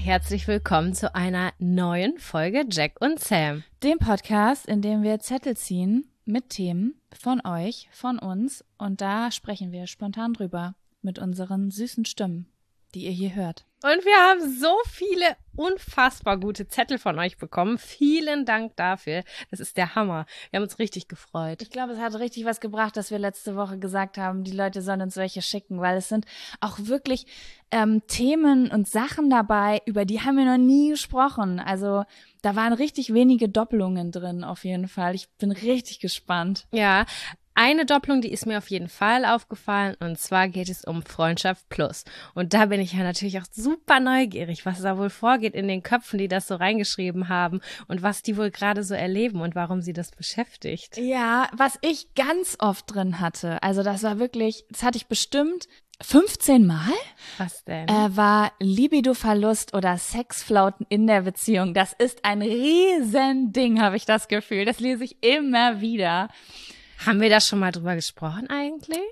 herzlich willkommen zu einer neuen Folge Jack und Sam. Dem Podcast, in dem wir Zettel ziehen mit Themen von euch, von uns und da sprechen wir spontan drüber mit unseren süßen Stimmen, die ihr hier hört. Und wir haben so viele unfassbar gute Zettel von euch bekommen. Vielen Dank dafür. Das ist der Hammer. Wir haben uns richtig gefreut. Ich glaube, es hat richtig was gebracht, dass wir letzte Woche gesagt haben, die Leute sollen uns welche schicken, weil es sind auch wirklich Themen und Sachen dabei, über die haben wir noch nie gesprochen. Also da waren richtig wenige Doppelungen drin auf jeden Fall. Ich bin richtig gespannt. Ja, eine Doppelung, die ist mir auf jeden Fall aufgefallen, und zwar geht es um Freundschaft Plus. Und da bin ich ja natürlich auch super neugierig, was da wohl vorgeht in den Köpfen, die das so reingeschrieben haben und was die wohl gerade so erleben und warum sie das beschäftigt. Ja, was ich ganz oft drin hatte, also das war wirklich, das hatte ich bestimmt 15 Mal. Was denn? War Libido-Verlust oder Sexflauten in der Beziehung. Das ist ein Riesending, habe ich das Gefühl. Das lese ich immer wieder. Haben wir da schon mal drüber gesprochen eigentlich?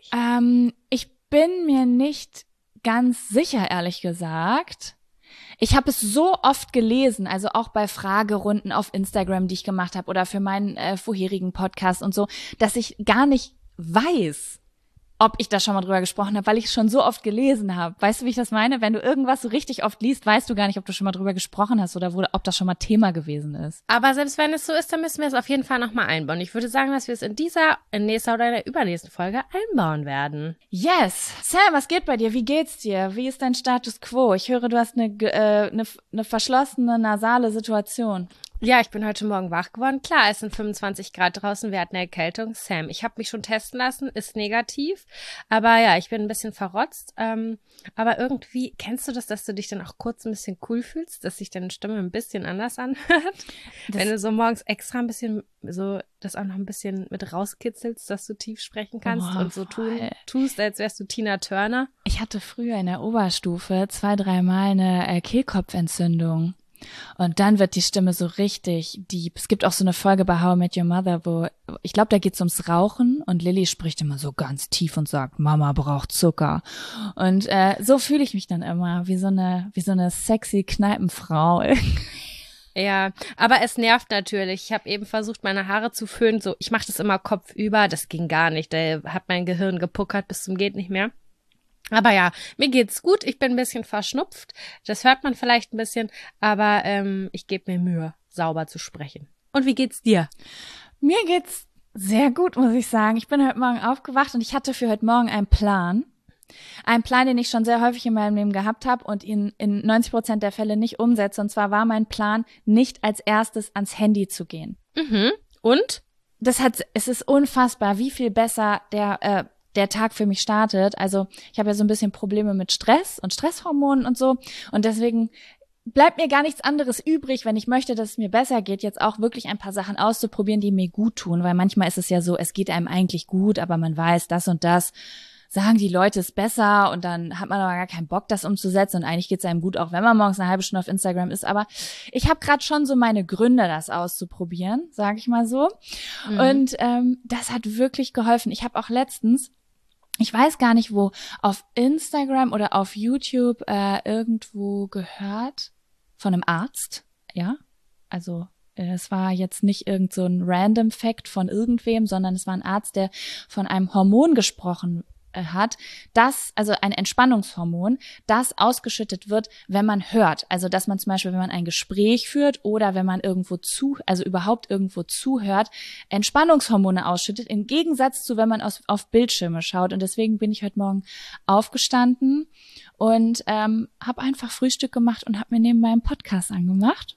Ich bin mir nicht ganz sicher, ehrlich gesagt. Ich habe es so oft gelesen, also auch bei Fragerunden auf Instagram, die ich gemacht habe oder für meinen vorherigen Podcast und so, dass ich gar nicht weiß, ob ich da schon mal drüber gesprochen habe, weil ich es schon so oft gelesen habe. Weißt du, wie ich das meine? Wenn du irgendwas so richtig oft liest, weißt du gar nicht, ob du schon mal drüber gesprochen hast oder ob das schon mal Thema gewesen ist. Aber selbst wenn es so ist, dann müssen wir es auf jeden Fall nochmal einbauen. Ich würde sagen, dass wir es in nächster oder in der übernächsten Folge einbauen werden. Yes! Sam, was geht bei dir? Wie geht's dir? Wie ist dein Status quo? Ich höre, du hast eine verschlossene, nasale Situation. Ja, ich bin heute Morgen wach geworden. Klar, es sind 25 Grad draußen, wir hatten eine Erkältung. Sam, ich habe mich schon testen lassen, ist negativ. Aber ja, ich bin ein bisschen verrotzt. Aber irgendwie, kennst du das, dass du dich dann auch kurz ein bisschen cool fühlst, dass sich deine Stimme ein bisschen anders anhört? Wenn du so morgens extra ein bisschen so das auch noch ein bisschen mit rauskitzelst, dass du tief sprechen kannst und so tust, als wärst du Tina Turner. Ich hatte früher in der Oberstufe 2-3 Mal eine Kehlkopfentzündung. Und dann wird die Stimme so richtig deep. Es gibt auch so eine Folge bei How I Met Your Mother, wo, ich glaube, da geht's ums Rauchen und Lily spricht immer so ganz tief und sagt, Mama braucht Zucker. Und so fühle ich mich dann immer, wie so eine sexy Kneipenfrau. Ja, aber es nervt natürlich. Ich habe eben versucht, meine Haare zu föhnen. So, ich mache das immer kopfüber. Das ging gar nicht. Da hat mein Gehirn gepuckert bis zum geht nicht mehr. Aber ja, mir geht's gut. Ich bin ein bisschen verschnupft. Das hört man vielleicht ein bisschen, aber ich gebe mir Mühe, sauber zu sprechen. Und wie geht's dir? Mir geht's sehr gut, muss ich sagen. Ich bin heute Morgen aufgewacht und ich hatte für heute Morgen einen Plan. Einen Plan, den ich schon sehr häufig in meinem Leben gehabt habe und ihn in 90% der Fälle nicht umsetze. Und zwar war mein Plan, nicht als erstes ans Handy zu gehen. Mhm. Und? Es ist unfassbar, wie viel besser der Tag für mich startet. Also ich habe ja so ein bisschen Probleme mit Stress und Stresshormonen und so. Und deswegen bleibt mir gar nichts anderes übrig, wenn ich möchte, dass es mir besser geht, jetzt auch wirklich ein paar Sachen auszuprobieren, die mir gut tun. Weil manchmal ist es ja so, es geht einem eigentlich gut, aber man weiß, das und das sagen die Leute ist besser und dann hat man aber gar keinen Bock, das umzusetzen und eigentlich geht es einem gut, auch wenn man morgens eine halbe Stunde auf Instagram ist, aber ich habe gerade schon so meine Gründe, das auszuprobieren, sage ich mal so. Mhm. Und das hat wirklich geholfen. Ich habe auch letztens, ich weiß gar nicht wo, auf Instagram oder auf YouTube irgendwo gehört von einem Arzt, ja, also es war jetzt nicht irgend so ein random Fact von irgendwem, sondern es war ein Arzt, der von einem Hormon gesprochen hat, also ein Entspannungshormon, das ausgeschüttet wird, wenn man hört. Also, dass man zum Beispiel, wenn man ein Gespräch führt oder wenn man überhaupt irgendwo zuhört, Entspannungshormone ausschüttet, im Gegensatz zu, wenn man auf Bildschirme schaut. Und deswegen bin ich heute Morgen aufgestanden und habe einfach Frühstück gemacht und habe mir nebenbei einen Podcast angemacht.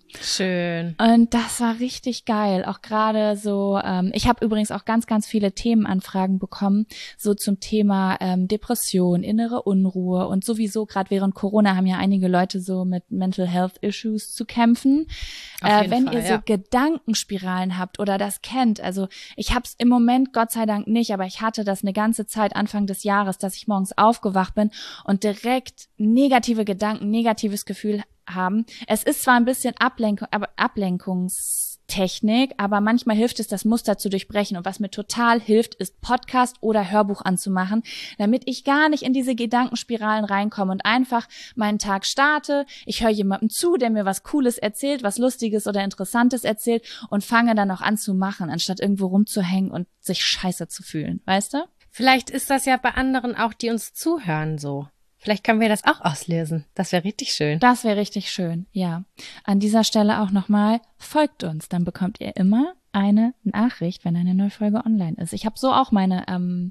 Schön. Und das war richtig geil. Auch gerade so, ich habe übrigens auch ganz, ganz viele Themenanfragen bekommen, so zum Thema Depression, innere Unruhe und sowieso gerade während Corona haben ja einige Leute so mit Mental Health Issues zu kämpfen. Wenn ihr so Gedankenspiralen habt oder das kennt, also ich habe es im Moment Gott sei Dank nicht, aber ich hatte das eine ganze Zeit Anfang des Jahres, dass ich morgens aufgewacht bin und direkt negative Gedanken, negatives Gefühl haben. Es ist zwar ein bisschen Ablenkungstherapie Technik, aber manchmal hilft es, das Muster zu durchbrechen. Und was mir total hilft, ist Podcast oder Hörbuch anzumachen, damit ich gar nicht in diese Gedankenspiralen reinkomme und einfach meinen Tag starte. Ich höre jemandem zu, der mir was Cooles erzählt, was Lustiges oder Interessantes erzählt und fange dann auch an zu machen, anstatt irgendwo rumzuhängen und sich scheiße zu fühlen, weißt du? Vielleicht ist das ja bei anderen auch, die uns zuhören, so. Vielleicht können wir das auch auslösen. Das wäre richtig schön. Das wäre richtig schön, ja. An dieser Stelle auch nochmal, folgt uns, dann bekommt ihr immer eine Nachricht, wenn eine neue Folge online ist. Ich habe so auch meine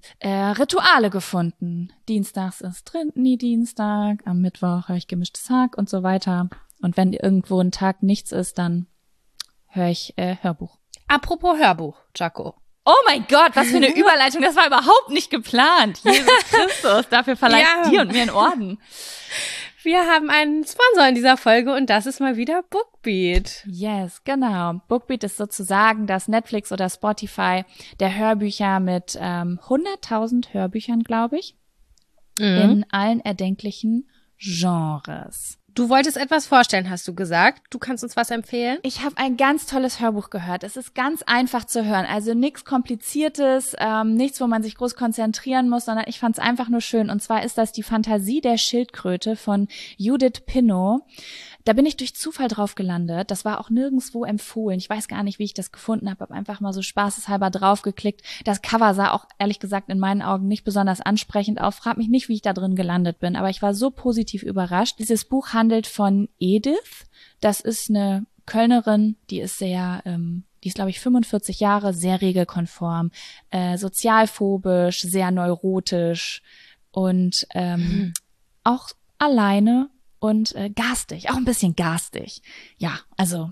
Rituale gefunden. Dienstags ist Dienstag, am Mittwoch höre ich gemischtes Hack und so weiter. Und wenn irgendwo ein Tag nichts ist, dann höre ich Hörbuch. Apropos Hörbuch, Jaco. Oh mein Gott, was für eine Überleitung. Das war überhaupt nicht geplant. Jesus Christus, dafür verleiht dir und mir einen Orden. Wir haben einen Sponsor in dieser Folge und das ist mal wieder Bookbeat. Yes, genau. Bookbeat ist sozusagen das Netflix oder Spotify der Hörbücher mit 100.000 Hörbüchern, glaube ich, in allen erdenklichen Genres. Du wolltest etwas vorstellen, hast du gesagt. Du kannst uns was empfehlen? Ich habe ein ganz tolles Hörbuch gehört. Es ist ganz einfach zu hören. Also nichts Kompliziertes, nichts, wo man sich groß konzentrieren muss, sondern ich fand es einfach nur schön. Und zwar ist das Die Fantasie der Schildkröte von Judith Pinnow. Da bin ich durch Zufall drauf gelandet. Das war auch nirgendwo empfohlen. Ich weiß gar nicht, wie ich das gefunden habe. Habe einfach mal so spaßeshalber draufgeklickt. Das Cover sah auch, ehrlich gesagt, in meinen Augen nicht besonders ansprechend aus. Frag mich nicht, wie ich da drin gelandet bin. Aber ich war so positiv überrascht. Dieses Buch handelt von Edith. Das ist eine Kölnerin, die ist sehr, die ist, glaube ich, 45 Jahre, sehr regelkonform, sozialphobisch, sehr neurotisch und auch alleine. Und garstig, auch ein bisschen garstig. Ja, also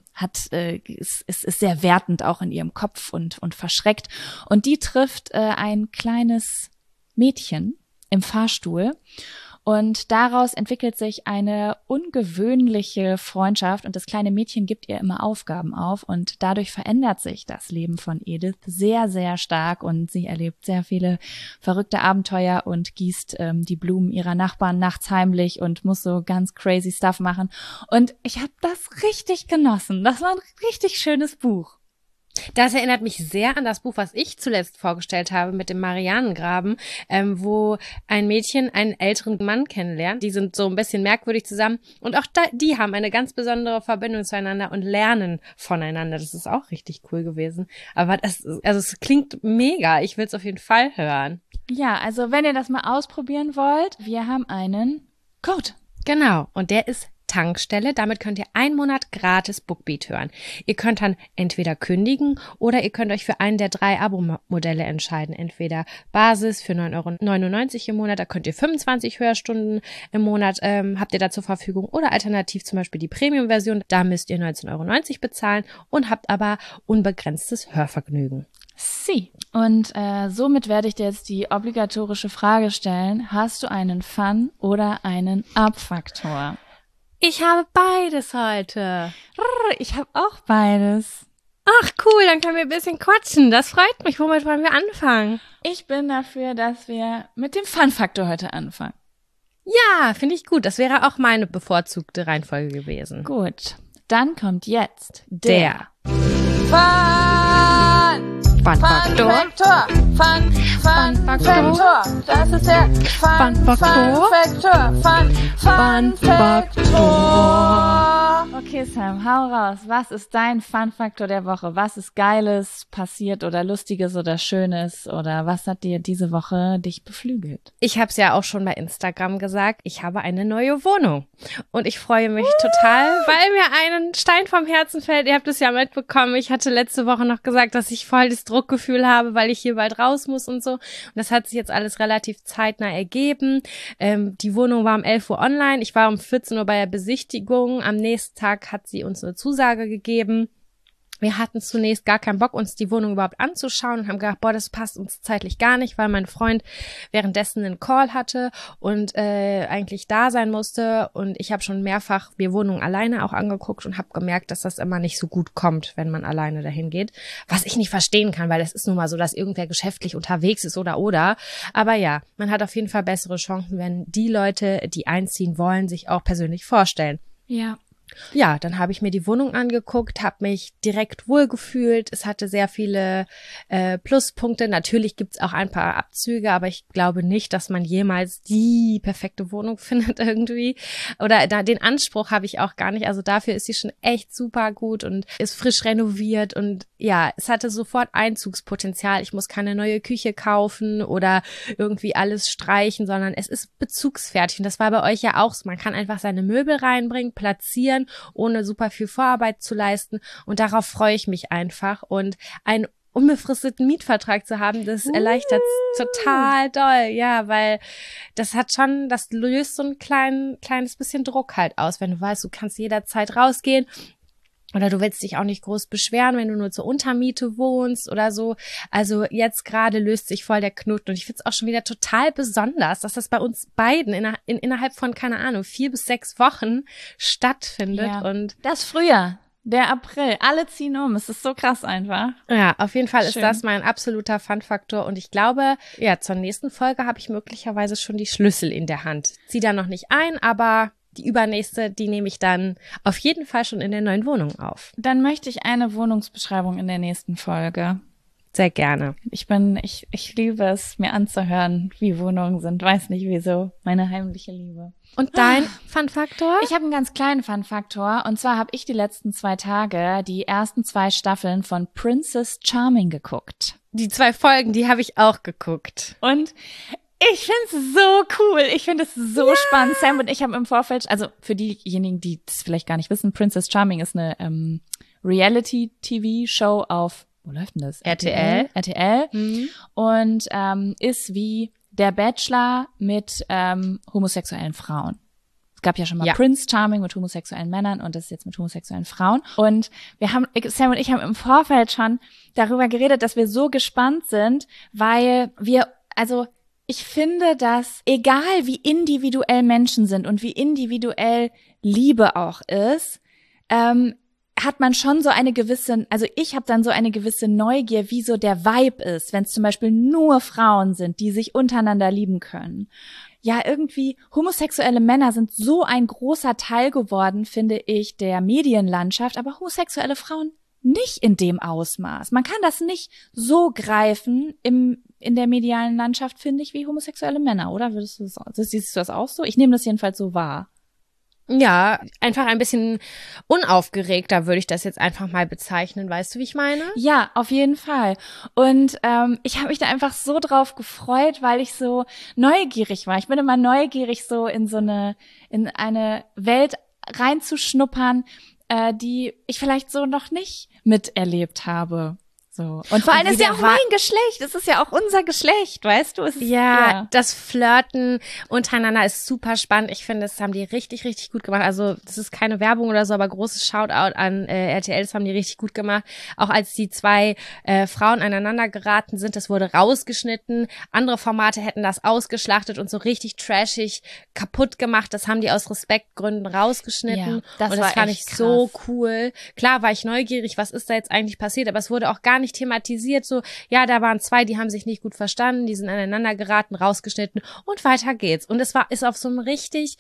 ist sehr wertend auch in ihrem Kopf und verschreckt. Und die trifft ein kleines Mädchen im Fahrstuhl. Und daraus entwickelt sich eine ungewöhnliche Freundschaft und das kleine Mädchen gibt ihr immer Aufgaben auf und dadurch verändert sich das Leben von Edith sehr, sehr stark und sie erlebt sehr viele verrückte Abenteuer und gießt die Blumen ihrer Nachbarn nachts heimlich und muss so ganz crazy Stuff machen. Und ich habe das richtig genossen. Das war ein richtig schönes Buch. Das erinnert mich sehr an das Buch, was ich zuletzt vorgestellt habe mit dem Marianengraben, wo ein Mädchen einen älteren Mann kennenlernt. Die sind so ein bisschen merkwürdig zusammen und auch die haben eine ganz besondere Verbindung zueinander und lernen voneinander. Das ist auch richtig cool gewesen. Aber es klingt mega. Ich will es auf jeden Fall hören. Ja, also wenn ihr das mal ausprobieren wollt, wir haben einen Code. Genau. Und der ist Tankstelle. Damit könnt ihr 1 Monat gratis Bookbeat hören. Ihr könnt dann entweder kündigen oder ihr könnt euch für einen der 3 Abo-Modelle entscheiden. Entweder Basis für 9,99 € im Monat, da könnt ihr 25 Hörstunden im Monat habt ihr da zur Verfügung oder alternativ zum Beispiel die Premium-Version. Da müsst ihr 19,90 € bezahlen und habt aber unbegrenztes Hörvergnügen. Sie. Und somit werde ich dir jetzt die obligatorische Frage stellen. Hast du einen Fun- oder einen Up-Faktor? Ich habe beides heute. Ich habe auch beides. Ach cool, dann können wir ein bisschen quatschen. Das freut mich. Womit wollen wir anfangen? Ich bin dafür, dass wir mit dem Fun-Faktor heute anfangen. Ja, finde ich gut. Das wäre auch meine bevorzugte Reihenfolge gewesen. Gut, dann kommt jetzt der Fun-Faktor. Fun-Faktor. Das ist der Fun-Faktor. Fun-Faktor. Okay, Sam, hau raus. Was ist dein Fun-Faktor der Woche? Was ist Geiles passiert oder Lustiges oder Schönes? Oder was hat dir diese Woche dich beflügelt? Ich habe es ja auch schon bei Instagram gesagt. Ich habe eine neue Wohnung. Und ich freue mich total, weil mir ein Stein vom Herzen fällt. Ihr habt es ja mitbekommen. Ich hatte letzte Woche noch gesagt, dass ich voll das Druckgefühl habe, weil ich hier bald raus muss und so. Und das hat sich jetzt alles relativ zeitnah ergeben. Die Wohnung war um 11 Uhr online. Ich war um 14 Uhr bei der Besichtigung. Am nächsten Tag hat sie uns eine Zusage gegeben. Wir hatten zunächst gar keinen Bock, uns die Wohnung überhaupt anzuschauen und haben gedacht, boah, das passt uns zeitlich gar nicht, weil mein Freund währenddessen einen Call hatte und eigentlich da sein musste. Und ich habe schon mehrfach mir Wohnungen alleine auch angeguckt und habe gemerkt, dass das immer nicht so gut kommt, wenn man alleine dahin geht. Was ich nicht verstehen kann, weil es ist nun mal so, dass irgendwer geschäftlich unterwegs ist oder. Aber ja, man hat auf jeden Fall bessere Chancen, wenn die Leute, die einziehen wollen, sich auch persönlich vorstellen. Ja. Ja, dann habe ich mir die Wohnung angeguckt, habe mich direkt wohlgefühlt. Es hatte sehr viele Pluspunkte. Natürlich gibt's auch ein paar Abzüge, aber ich glaube nicht, dass man jemals die perfekte Wohnung findet irgendwie. Oder den Anspruch habe ich auch gar nicht. Also dafür ist sie schon echt super gut und ist frisch renoviert. Und ja, es hatte sofort Einzugspotenzial. Ich muss keine neue Küche kaufen oder irgendwie alles streichen, sondern es ist bezugsfertig. Und das war bei euch ja auch so. Man kann einfach seine Möbel reinbringen, platzieren, ohne super viel Vorarbeit zu leisten. Und darauf freue ich mich einfach. Und einen unbefristeten Mietvertrag zu haben, das erleichtert total doll. Ja, weil das löst so ein kleines bisschen Druck halt aus, wenn du weißt, du kannst jederzeit rausgehen. Oder du willst dich auch nicht groß beschweren, wenn du nur zur Untermiete wohnst oder so. Also jetzt gerade löst sich voll der Knoten. Und ich finde es auch schon wieder total besonders, dass das bei uns beiden innerhalb von, keine Ahnung, 4 bis 6 Wochen stattfindet. Ja. Und das Frühjahr, der April, alle ziehen um. Es ist so krass einfach. ja, auf jeden Fall Schön. ist das mein absoluter Fun-Faktor. Und ich glaube, ja, zur nächsten Folge habe ich möglicherweise schon die Schlüssel in der Hand. Zieh da noch nicht ein, aber die übernächste, die nehme ich dann auf jeden Fall schon in der neuen Wohnung auf. Dann möchte ich eine Wohnungsbeschreibung in der nächsten Folge. Sehr gerne. Ich liebe es, mir anzuhören, wie Wohnungen sind. Weiß nicht wieso. Meine heimliche Liebe. Und dein Fun-Faktor? Ich habe einen ganz kleinen Fun-Faktor. Und zwar habe ich die letzten 2 Tage die ersten 2 Staffeln von Princess Charming geguckt. Die 2 Folgen, die habe ich auch geguckt. Und ich finde es so cool. Ich finde es so spannend. Sam und ich haben im Vorfeld, also für diejenigen, die das vielleicht gar nicht wissen, Princess Charming ist eine Reality-TV-Show auf, wo läuft denn das? RTL. RTL. Mhm. Und ist wie der Bachelor mit homosexuellen Frauen. Es gab ja schon mal Prince Charming mit homosexuellen Männern und das ist jetzt mit homosexuellen Frauen. Und Sam und ich haben im Vorfeld schon darüber geredet, dass wir so gespannt sind, weil ich finde, dass egal wie individuell Menschen sind und wie individuell Liebe auch ist, hat man schon so eine gewisse, also ich habe dann so eine gewisse Neugier, wie so der Vibe ist, wenn es zum Beispiel nur Frauen sind, die sich untereinander lieben können. Ja, irgendwie homosexuelle Männer sind so ein großer Teil geworden, finde ich, der Medienlandschaft, aber homosexuelle Frauen nicht in dem Ausmaß. Man kann das nicht so greifen in der medialen Landschaft, finde ich, wie homosexuelle Männer, oder? Siehst du das auch so? Ich nehme das jedenfalls so wahr. Ja, einfach ein bisschen unaufgeregter würde ich das jetzt einfach mal bezeichnen. Weißt du, wie ich meine? Ja, auf jeden Fall. Und ich habe mich da einfach so drauf gefreut, weil ich so neugierig war. Ich bin immer neugierig, so in eine Welt reinzuschnuppern, die ich vielleicht so noch nicht miterlebt habe. So. Und vor allem ist ja auch mein Geschlecht. Es ist ja auch unser Geschlecht, weißt du? Das Flirten untereinander ist super spannend. Ich finde, das haben die richtig, richtig gut gemacht. Also das ist keine Werbung oder so, aber großes Shoutout an RTL. Das haben die richtig gut gemacht. Auch als die 2 Frauen aneinander geraten sind, das wurde rausgeschnitten. Andere Formate hätten das ausgeschlachtet und so richtig trashig kaputt gemacht. Das haben die aus Respektgründen rausgeschnitten. Ja, und das fand ich so cool. Klar war ich neugierig, was ist da jetzt eigentlich passiert, aber es wurde auch gar nicht thematisiert, so, ja, da waren 2, die haben sich nicht gut verstanden, die sind aneinander geraten, rausgeschnitten und weiter geht's. Und ist auf so einem richtig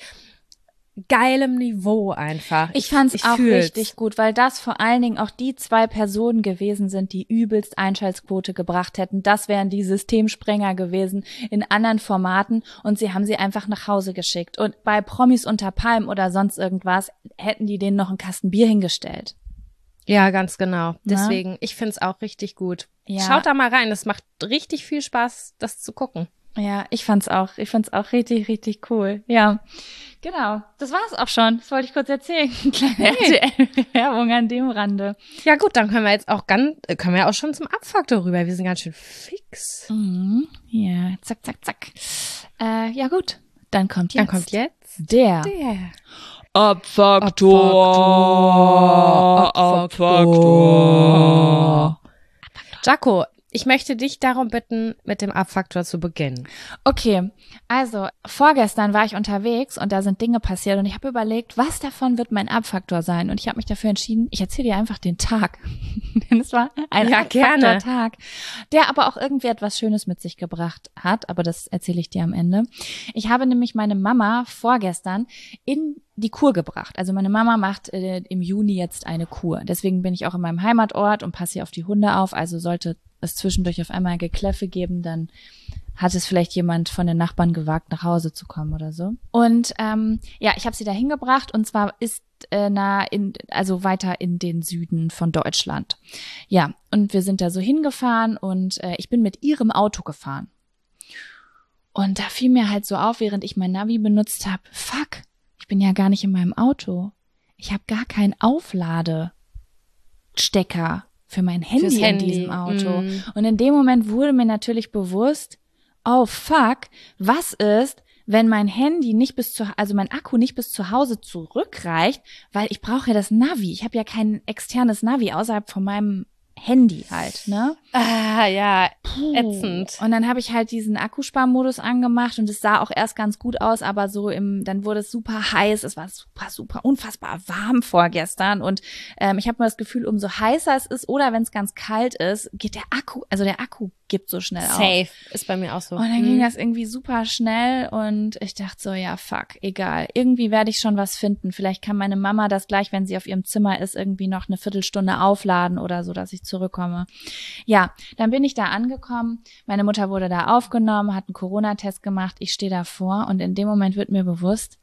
geilem Niveau einfach. Ich fand's auch richtig gut, weil das vor allen Dingen auch die 2 Personen gewesen sind, die übelst Einschaltquote gebracht hätten. Das wären die Systemsprenger gewesen in anderen Formaten und sie haben sie einfach nach Hause geschickt. Und bei Promis unter Palmen oder sonst irgendwas hätten die denen noch einen Kasten Bier hingestellt. Ja, ganz genau. Deswegen, ich find's auch richtig gut. Ja. Schaut da mal rein, das macht richtig viel Spaß, das zu gucken. Ja, ich fand's auch richtig, richtig cool. Ja, genau. Das war's auch schon. Das wollte ich kurz erzählen. Kleine RTL-Werbung an dem Rande. Ja gut, dann können wir auch schon zum Abfaktor rüber. Wir sind ganz schön fix. Mhm. Ja, zack, zack, zack. Ja gut, dann kommt jetzt der Abfaktor. Jaco, ich möchte dich darum bitten, mit dem Abfaktor zu beginnen. Okay, also vorgestern war ich unterwegs und da sind Dinge passiert und ich habe überlegt, was davon wird mein Abfaktor sein? Und ich habe mich dafür entschieden, ich erzähle dir einfach den Tag. Denn es war ein Abfaktor-Tag, der aber auch irgendwie etwas Schönes mit sich gebracht hat, aber das erzähle ich dir am Ende. Ich habe nämlich meine Mama vorgestern in die Kur gebracht. Also meine Mama macht im Juni jetzt eine Kur. Deswegen bin ich auch in meinem Heimatort und passe hier auf die Hunde auf. Also sollte es zwischendurch auf einmal Gekläffe geben, dann hat es vielleicht jemand von den Nachbarn gewagt, nach Hause zu kommen oder so. Und ich habe sie da hingebracht und zwar ist also weiter in den Süden von Deutschland. Ja, und wir sind da so hingefahren und ich bin mit ihrem Auto gefahren. Und da fiel mir halt so auf, während ich mein Navi benutzt habe, fuck, ich bin ja gar nicht in meinem Auto. Ich habe gar keinen Aufladestecker für mein Handy in diesem Auto. Und in dem Moment wurde mir natürlich bewusst, oh fuck, was ist, wenn mein Handy mein Akku nicht bis zu Hause zurückreicht, weil ich brauche ja das Navi. Ich habe ja kein externes Navi außerhalb von meinem Handy halt, ne? Ah, ja, ätzend. Und dann habe ich halt diesen Akkusparmodus angemacht und es sah auch erst ganz gut aus, aber dann wurde es super heiß. Es war super, unfassbar warm vorgestern und ich habe mal das Gefühl, umso heißer es ist oder wenn es ganz kalt ist, geht der Akku gibt so schnell auf. Safe, ist bei mir auch so. Und dann ging das irgendwie super schnell und ich dachte so, ja, fuck, egal. Irgendwie werde ich schon was finden. Vielleicht kann meine Mama das gleich, wenn sie auf ihrem Zimmer ist, irgendwie noch eine Viertelstunde aufladen oder so, dass ich zurückkomme. Ja, dann bin ich da angekommen. Meine Mutter wurde da aufgenommen, hat einen Corona-Test gemacht. Ich stehe davor und in dem Moment wird mir bewusst,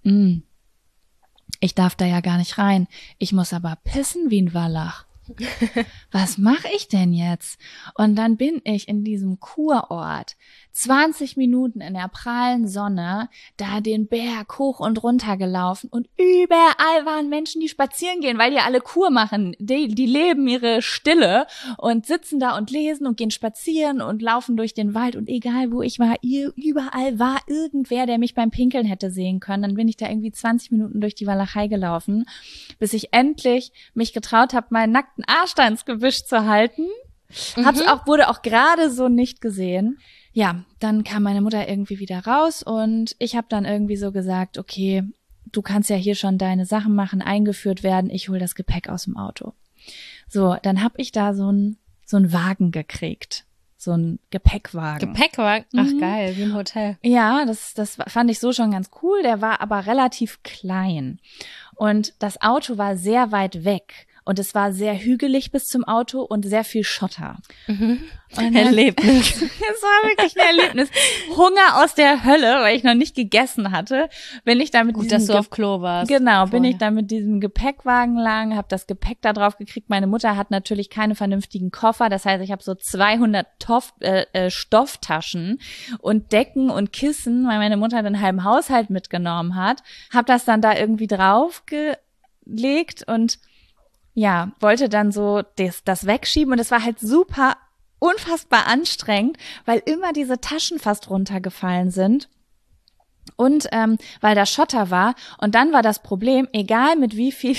ich darf da ja gar nicht rein. Ich muss aber pissen wie ein Wallach. Was mache ich denn jetzt? Und dann bin ich in diesem Kurort 20 Minuten in der prallen Sonne da den Berg hoch und runter gelaufen und überall waren Menschen, die spazieren gehen, weil die alle Kur machen. Die leben ihre Stille und sitzen da und lesen und gehen spazieren und laufen durch den Wald und egal wo ich war, überall war irgendwer, der mich beim Pinkeln hätte sehen können. Dann bin ich da irgendwie 20 Minuten durch die Walachei gelaufen, bis ich endlich mich getraut habe, meinen nackten Arsch da ins Gebüsch zu halten. Wurde auch gerade so nicht gesehen. Ja, dann kam meine Mutter irgendwie wieder raus und ich habe dann irgendwie so gesagt, okay, du kannst ja hier schon deine Sachen machen, eingeführt werden, ich hol das Gepäck aus dem Auto. So, dann habe ich da so einen Wagen gekriegt. So ein Gepäckwagen. Gepäckwagen? Ach geil, wie im Hotel. Ja, das fand ich so schon ganz cool. Der war aber relativ klein. Und das Auto war sehr weit weg. Und es war sehr hügelig bis zum Auto und sehr viel Schotter. Erlebnis. Es war wirklich ein Erlebnis. Hunger aus der Hölle, weil ich noch nicht gegessen hatte. Bin ich da mit Gut, dass du auf Klo warst. Genau, bin ich da mit diesem Gepäckwagen lang, habe das Gepäck da drauf gekriegt. Meine Mutter hat natürlich keine vernünftigen Koffer. Das heißt, ich habe so 200 Stofftaschen und Decken und Kissen, weil meine Mutter den halben Haushalt mitgenommen hat. Habe das dann da irgendwie draufgelegt und ja, wollte dann so das wegschieben und es war halt super unfassbar anstrengend, weil immer diese Taschen fast runtergefallen sind und weil da Schotter war und dann war das Problem, egal mit wie viel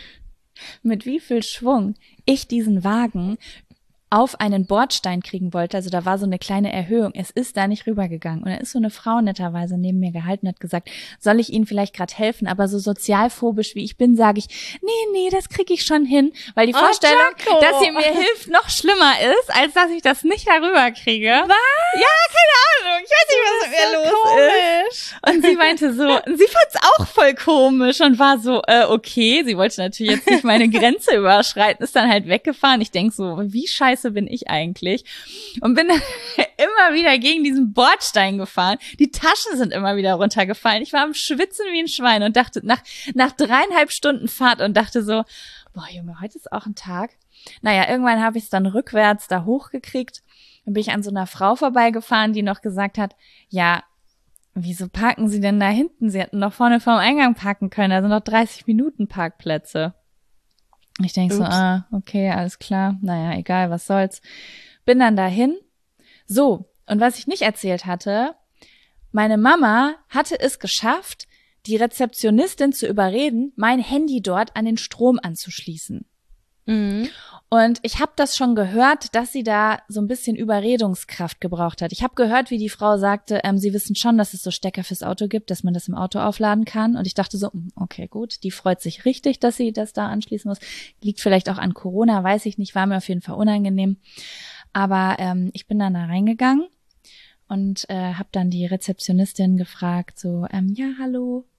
Schwung ich diesen Wagen auf einen Bordstein kriegen wollte, also da war so eine kleine Erhöhung, es ist da nicht rübergegangen. Und da ist so eine Frau netterweise neben mir gehalten und hat gesagt, soll ich Ihnen vielleicht gerade helfen? Aber so sozialphobisch wie ich bin, sage ich, nee, das kriege ich schon hin. Weil die Vorstellung, dass sie mir hilft, noch schlimmer ist, als dass ich das nicht darüber kriege. Was? Ja, keine Ahnung, ich weiß nicht, was mit mir los ist. Und sie meinte so, sie fand's auch voll komisch und war so, okay, sie wollte natürlich jetzt nicht meine Grenze überschreiten, ist dann halt weggefahren. Ich denk so, wie scheiße bin ich eigentlich? Und bin dann immer wieder gegen diesen Bordstein gefahren. Die Taschen sind immer wieder runtergefallen. Ich war am Schwitzen wie ein Schwein und dachte, nach 3,5 Stunden Fahrt und dachte so, boah Junge, heute ist auch ein Tag. Naja, irgendwann habe ich es dann rückwärts da hochgekriegt. Dann bin ich an so einer Frau vorbeigefahren, die noch gesagt hat, ja, wieso parken Sie denn da hinten? Sie hätten doch vorne vorm Eingang parken können. Da sind noch 30 Minuten Parkplätze. Ich denke so, okay, alles klar. Naja, egal, was soll's. Bin dann dahin. So, und was ich nicht erzählt hatte, meine Mama hatte es geschafft, die Rezeptionistin zu überreden, mein Handy dort an den Strom anzuschließen. Mhm. Und ich habe das schon gehört, dass sie da so ein bisschen Überredungskraft gebraucht hat. Ich habe gehört, wie die Frau sagte, sie wissen schon, dass es so Stecker fürs Auto gibt, dass man das im Auto aufladen kann. Und ich dachte so, okay, gut, die freut sich richtig, dass sie das da anschließen muss. Liegt vielleicht auch an Corona, weiß ich nicht, war mir auf jeden Fall unangenehm. Aber ich bin dann da reingegangen und habe dann die Rezeptionistin gefragt, so, ja, hallo,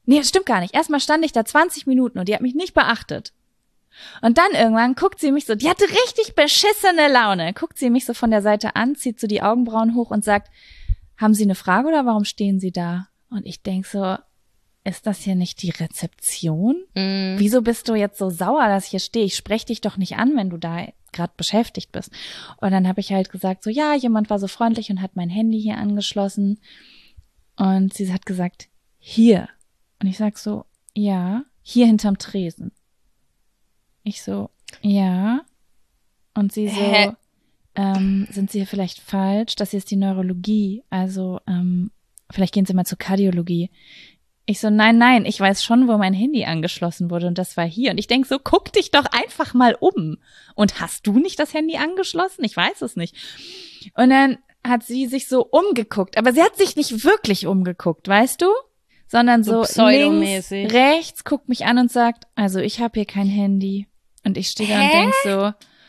Nee, das stimmt gar nicht. Erstmal stand ich da 20 Minuten und die hat mich nicht beachtet. Und dann irgendwann guckt sie mich so, die hatte richtig beschissene Laune, guckt sie mich so von der Seite an, zieht so die Augenbrauen hoch und sagt, haben Sie eine Frage oder warum stehen Sie da? Und ich denk so, ist das hier nicht die Rezeption? Wieso bist du jetzt so sauer, dass ich hier stehe? Ich spreche dich doch nicht an, wenn du da gerade beschäftigt bist. Und dann habe ich halt gesagt, so ja, jemand war so freundlich und hat mein Handy hier angeschlossen. Und sie hat gesagt, hier. Und ich sag so, ja, hier hinterm Tresen. Ich so, ja. Und sie so, sind Sie hier vielleicht falsch? Das hier ist die Neurologie. Also, vielleicht gehen Sie mal zur Kardiologie. Ich so, nein, ich weiß schon, wo mein Handy angeschlossen wurde und das war hier. Und ich denk so, guck dich doch einfach mal um. Und hast du nicht das Handy angeschlossen? Ich weiß es nicht. Und dann hat sie sich so umgeguckt. Aber sie hat sich nicht wirklich umgeguckt, weißt du? Sondern so links, rechts, guckt mich an und sagt, also ich habe hier kein Handy. Und ich stehe da und denk so,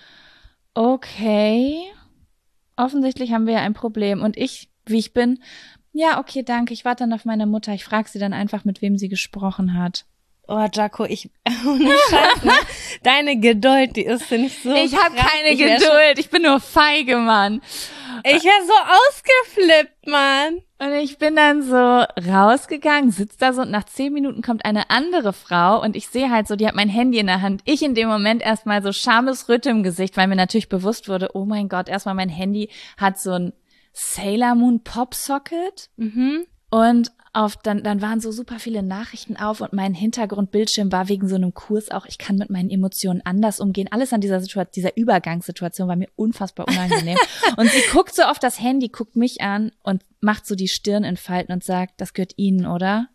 okay, offensichtlich haben wir ja ein Problem. Und ich, wie ich bin, ja, okay, danke, ich warte dann auf meine Mutter. Ich frage sie dann einfach, mit wem sie gesprochen hat. Oh, Jaco, ohne Scheiß, ne? Deine Geduld, die ist nicht so Ich habe keine Geduld, ich bin nur feige, Mann. Ich wäre so ausgeflippt, Mann. Und ich bin dann so rausgegangen, sitze da so und nach 10 Minuten kommt eine andere Frau und ich sehe halt so, die hat mein Handy in der Hand. Ich in dem Moment erstmal so Schamesröte im Gesicht, weil mir natürlich bewusst wurde, oh mein Gott, erstmal mein Handy hat so ein Sailor Moon Popsocket. Und dann waren so super viele Nachrichten auf und mein Hintergrundbildschirm war wegen so einem Kurs auch, ich kann mit meinen Emotionen anders umgehen. Alles an dieser Übergangssituation war mir unfassbar unangenehm. Und sie guckt so auf das Handy, guckt mich an und macht so die Stirn in Falten und sagt, das gehört Ihnen, oder?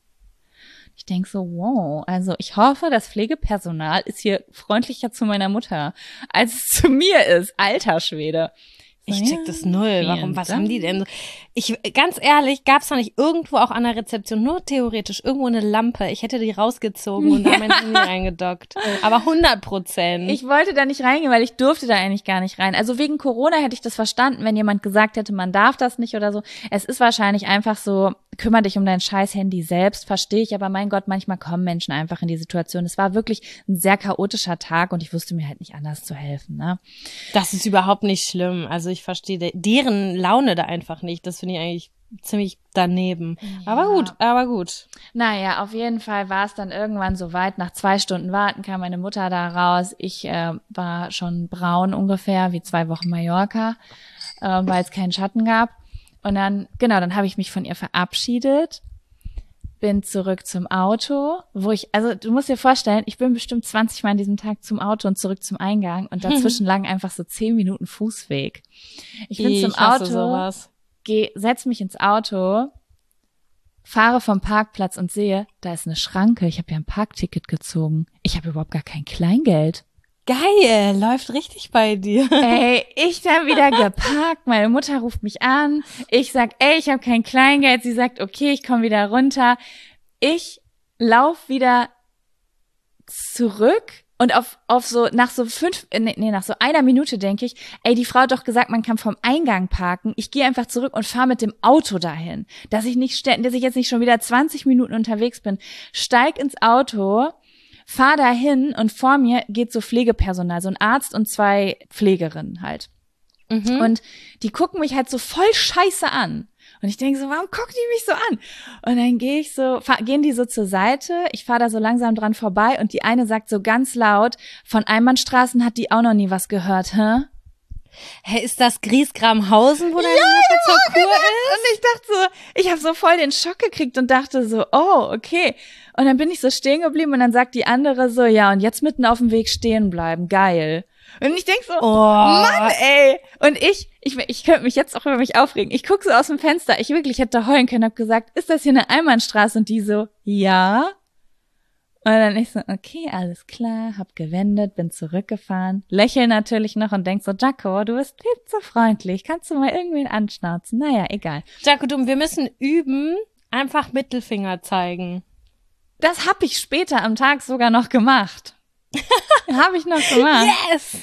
Ich denk so, wow, also ich hoffe, das Pflegepersonal ist hier freundlicher zu meiner Mutter, als es zu mir ist. Alter Schwede. Ich check das null. Warum, was haben die denn? Ganz ehrlich, gab's da nicht irgendwo auch an der Rezeption, nur theoretisch, irgendwo eine Lampe? Ich hätte die rausgezogen und an mein Handy reingedockt. Aber 100%. Ich wollte da nicht reingehen, weil ich durfte da eigentlich gar nicht rein. Also wegen Corona hätte ich das verstanden, wenn jemand gesagt hätte, man darf das nicht oder so. Es ist wahrscheinlich einfach so, kümmere dich um dein scheiß Handy selbst, verstehe ich. Aber mein Gott, manchmal kommen Menschen einfach in die Situation. Es war wirklich ein sehr chaotischer Tag und ich wusste mir halt nicht anders zu helfen, ne? Das ist überhaupt nicht schlimm. Also ich verstehe deren Laune da einfach nicht. Das finde ich eigentlich ziemlich daneben. Ja. Aber gut. Naja, auf jeden Fall war es dann irgendwann soweit. Nach 2 Stunden Warten kam meine Mutter da raus. Ich war schon braun ungefähr, wie 2 Wochen Mallorca, weil es keinen Schatten gab. Und dann habe ich mich von ihr verabschiedet, bin zurück zum Auto, also du musst dir vorstellen, ich bin bestimmt 20 Mal an diesem Tag zum Auto und zurück zum Eingang und dazwischen lagen einfach so 10 Minuten Fußweg. Ich bin zum Auto, setz mich ins Auto, fahre vom Parkplatz und sehe, da ist eine Schranke. Ich habe ja ein Parkticket gezogen. Ich habe überhaupt gar kein Kleingeld. Geil, läuft richtig bei dir. Ey, ich dann wieder geparkt, meine Mutter ruft mich an, ich sag, ich habe kein Kleingeld, sie sagt, okay, ich komme wieder runter. Ich lauf wieder zurück und nach so 1 Minute denke ich, die Frau hat doch gesagt, man kann vom Eingang parken. Ich gehe einfach zurück und fahre mit dem Auto dahin, dass ich jetzt nicht schon wieder 20 Minuten unterwegs bin. Steig ins Auto, fahr dahin und vor mir geht so Pflegepersonal, so ein Arzt und 2 Pflegerinnen halt. Und die gucken mich halt so voll scheiße an. Und ich denke so, warum gucken die mich so an? Und dann gehen die so zur Seite, ich fahre da so langsam dran vorbei und die eine sagt so ganz laut, von Einbahnstraßen hat die auch noch nie was gehört, hä? Hä, ist das Griesgramhausen, wo deine Mutter zur Kur ist? Und ich dachte so, ich habe so voll den Schock gekriegt und dachte so, oh, okay. Und dann bin ich so stehen geblieben und dann sagt die andere so, ja, und jetzt mitten auf dem Weg stehen bleiben, geil. Und ich denk so, Mann, ey. Und ich könnte mich jetzt auch über mich aufregen. Ich gucke so aus dem Fenster, ich hätte heulen können, hab gesagt, ist das hier eine Einbahnstraße? Und die so, ja. Und dann ich so, okay, alles klar, hab gewendet, bin zurückgefahren, lächel natürlich noch und denk so, Jaco, du bist viel zu freundlich, kannst du mal irgendwen anschnauzen? Naja, egal. Jaco, wir müssen üben, einfach Mittelfinger zeigen. Das hab ich später am Tag sogar noch gemacht. Habe ich noch gemacht. Yes!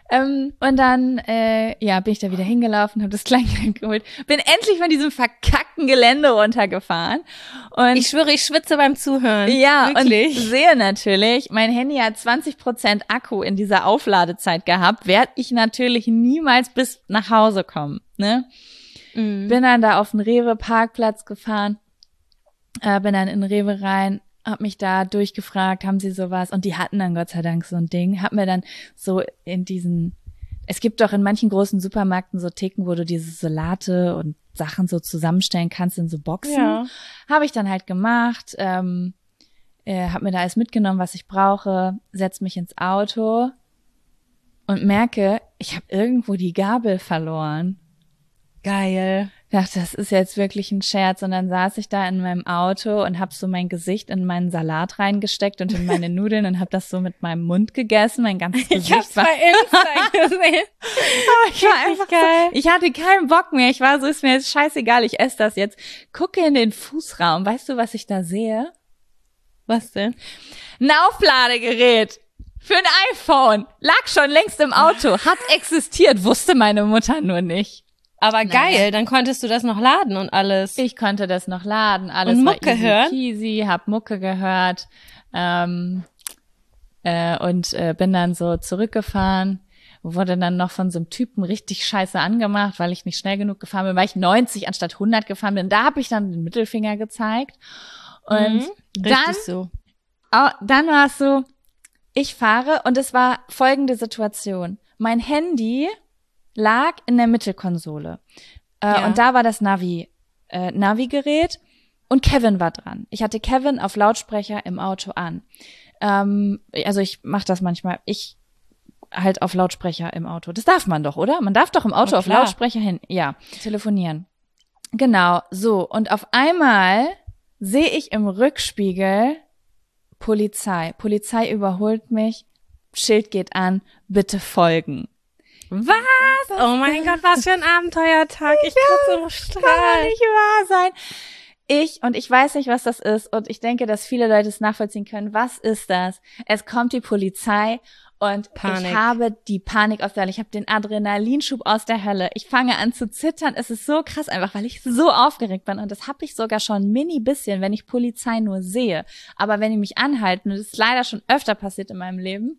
Und dann, bin ich da wieder hingelaufen, habe das Kleingeld geholt, bin endlich von diesem verkackten Gelände runtergefahren. Und ich schwöre, ich schwitze beim Zuhören. ja, wirklich. Und sehe natürlich, mein Handy hat 20% Akku in dieser Aufladezeit gehabt, werde ich natürlich niemals bis nach Hause kommen, ne? Bin dann da auf den Rewe-Parkplatz gefahren, bin dann in Rewe rein, hab mich da durchgefragt, haben sie sowas? Und die hatten dann Gott sei Dank so ein Ding. Hab mir dann so es gibt doch in manchen großen Supermärkten so Theken, wo du diese Salate und Sachen so zusammenstellen kannst in so Boxen. Ja. Habe ich dann halt gemacht, hab mir da alles mitgenommen, was ich brauche, setz mich ins Auto und merke, ich habe irgendwo die Gabel verloren. Geil. Ich dachte, das ist jetzt wirklich ein Scherz. Und dann saß ich da in meinem Auto und habe so mein Gesicht in meinen Salat reingesteckt und in meine Nudeln und habe das so mit meinem Mund gegessen. Mein ganzes Gesicht Ich hab's bei Insta gesehen. ich war einfach geil. So, ich hatte keinen Bock mehr. Ich war so, ist mir jetzt scheißegal, ich esse das jetzt. Gucke in den Fußraum. Weißt du, was ich da sehe? Was denn? Ein Aufladegerät. Für ein iPhone. Lag schon längst im Auto. Hat existiert. Wusste meine Mutter nur nicht. Aber geil, dann konntest du das noch laden und alles. Ich konnte das noch laden, alles und war Mucke easy hören? peasy, hab Mucke gehört und bin dann so zurückgefahren, wurde dann noch von so einem Typen richtig scheiße angemacht, weil ich nicht schnell genug gefahren bin, weil ich 90 anstatt 100 gefahren bin. Da habe ich dann den Mittelfinger gezeigt und so. Dann war es so, ich fahre und es war folgende Situation. Mein Handy lag in der Mittelkonsole. Und da war das Navigerät und Kevin war dran. Ich hatte Kevin auf Lautsprecher im Auto an. Also ich mache das manchmal. Ich halt auf Lautsprecher im Auto. Das darf man doch, oder? Man darf doch im Auto auf Lautsprecher telefonieren. Genau, so. Und auf einmal sehe ich im Rückspiegel Polizei. Polizei überholt mich. Schild geht an. Bitte folgen. Was? Oh mein Gott, was für ein Abenteuertag. Ich kann so strahlen. Kann nicht wahr sein. Ich weiß nicht, was das ist und ich denke, dass viele Leute es nachvollziehen können. Was ist das? Es kommt die Polizei und Panik. Ich habe die Panik aus der Hölle. Ich habe den Adrenalinschub aus der Hölle. Ich fange an zu zittern. Es ist so krass einfach, weil ich so aufgeregt bin und das habe ich sogar schon ein mini bisschen, wenn ich Polizei nur sehe. Aber wenn die mich anhalten, und das ist leider schon öfter passiert in meinem Leben,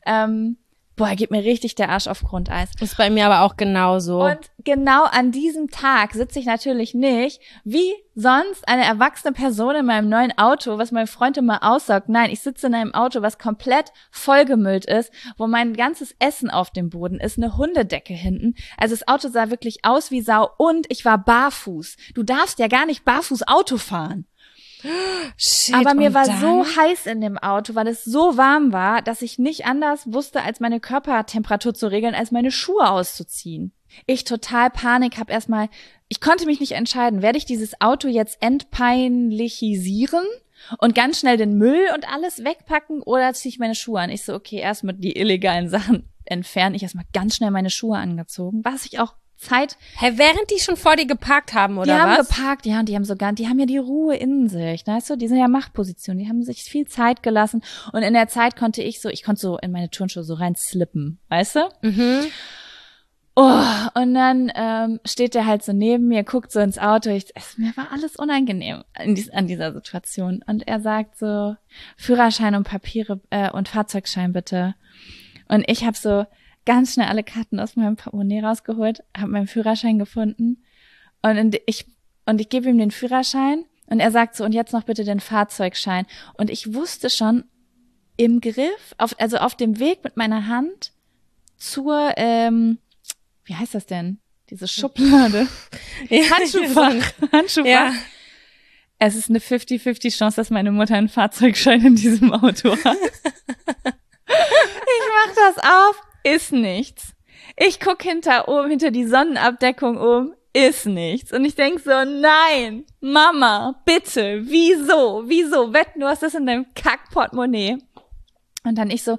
geht mir richtig der Arsch auf Grundeis. Ist bei mir aber auch genauso. Und genau an diesem Tag sitze ich natürlich nicht, wie sonst eine erwachsene Person in meinem neuen Auto, was mein Freund immer aussaugt. Nein, ich sitze in einem Auto, was komplett vollgemüllt ist, wo mein ganzes Essen auf dem Boden ist, eine Hundedecke hinten. Also das Auto sah wirklich aus wie Sau und ich war barfuß. Du darfst ja gar nicht barfuß Auto fahren. Shit, aber mir war dann? so heiß in dem Auto, weil es so warm war, dass ich nicht anders wusste, als meine Körpertemperatur zu regeln, als meine Schuhe auszuziehen. Ich total Panik, ich konnte mich nicht entscheiden, werde ich dieses Auto jetzt entpeinlichisieren und ganz schnell den Müll und alles wegpacken oder ziehe ich meine Schuhe an? Ich so, okay, erstmal die illegalen Sachen entfernen. Ich erstmal ganz schnell meine Schuhe angezogen, was ich auch während die schon vor dir geparkt haben, oder die was? Die haben geparkt, ja, und die haben ja die Ruhe in sich, weißt du, die sind ja Machtposition, die haben sich viel Zeit gelassen und in der Zeit konnte ich konnte so in meine Turnschuhe so rein slippen, weißt du? Mhm. Oh, und dann steht der halt so neben mir, guckt so ins Auto, mir war alles unangenehm an dieser Situation und er sagt so, Führerschein und Papiere und Fahrzeugschein bitte. Und ich habe so ganz schnell alle Karten aus meinem Portemonnaie rausgeholt, habe meinen Führerschein gefunden und ich gebe ihm den Führerschein und er sagt so, und jetzt noch bitte den Fahrzeugschein. Und ich wusste schon im Griff, auf dem Weg mit meiner Hand zur, wie heißt das denn? Diese Schublade. Handschuhfach. Ja. Es ist eine 50-50 Chance, dass meine Mutter einen Fahrzeugschein in diesem Auto hat. Ich mach das auf. Ist nichts. Ich guck hinter die Sonnenabdeckung oben, ist nichts. Und ich denk so, nein, Mama, bitte, wieso? Wetten, du hast das in deinem Kackportemonnaie. Und dann ich so,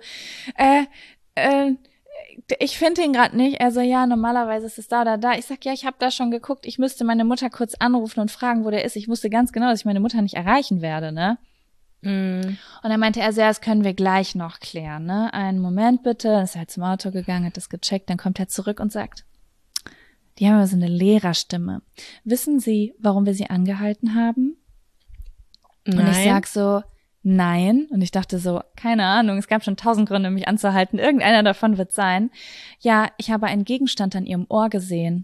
ich finde ihn gerade nicht. Er so, ja, normalerweise ist es da oder da. Ich sag, ja, ich habe da schon geguckt. Ich müsste meine Mutter kurz anrufen und fragen, wo der ist. Ich wusste ganz genau, dass ich meine Mutter nicht erreichen werde, ne? Mm. Und dann meinte er so, ja, das können wir gleich noch klären, ne? Einen Moment bitte. Dann ist er halt zum Auto gegangen, hat das gecheckt, dann kommt er zurück und sagt, die haben aber so eine Lehrerstimme. Wissen Sie, warum wir Sie angehalten haben? Nein. Und ich sag so, nein. Und ich dachte so, keine Ahnung, es gab schon 1000 Gründe, mich anzuhalten. Irgendeiner davon wird sein. Ja, ich habe einen Gegenstand an Ihrem Ohr gesehen.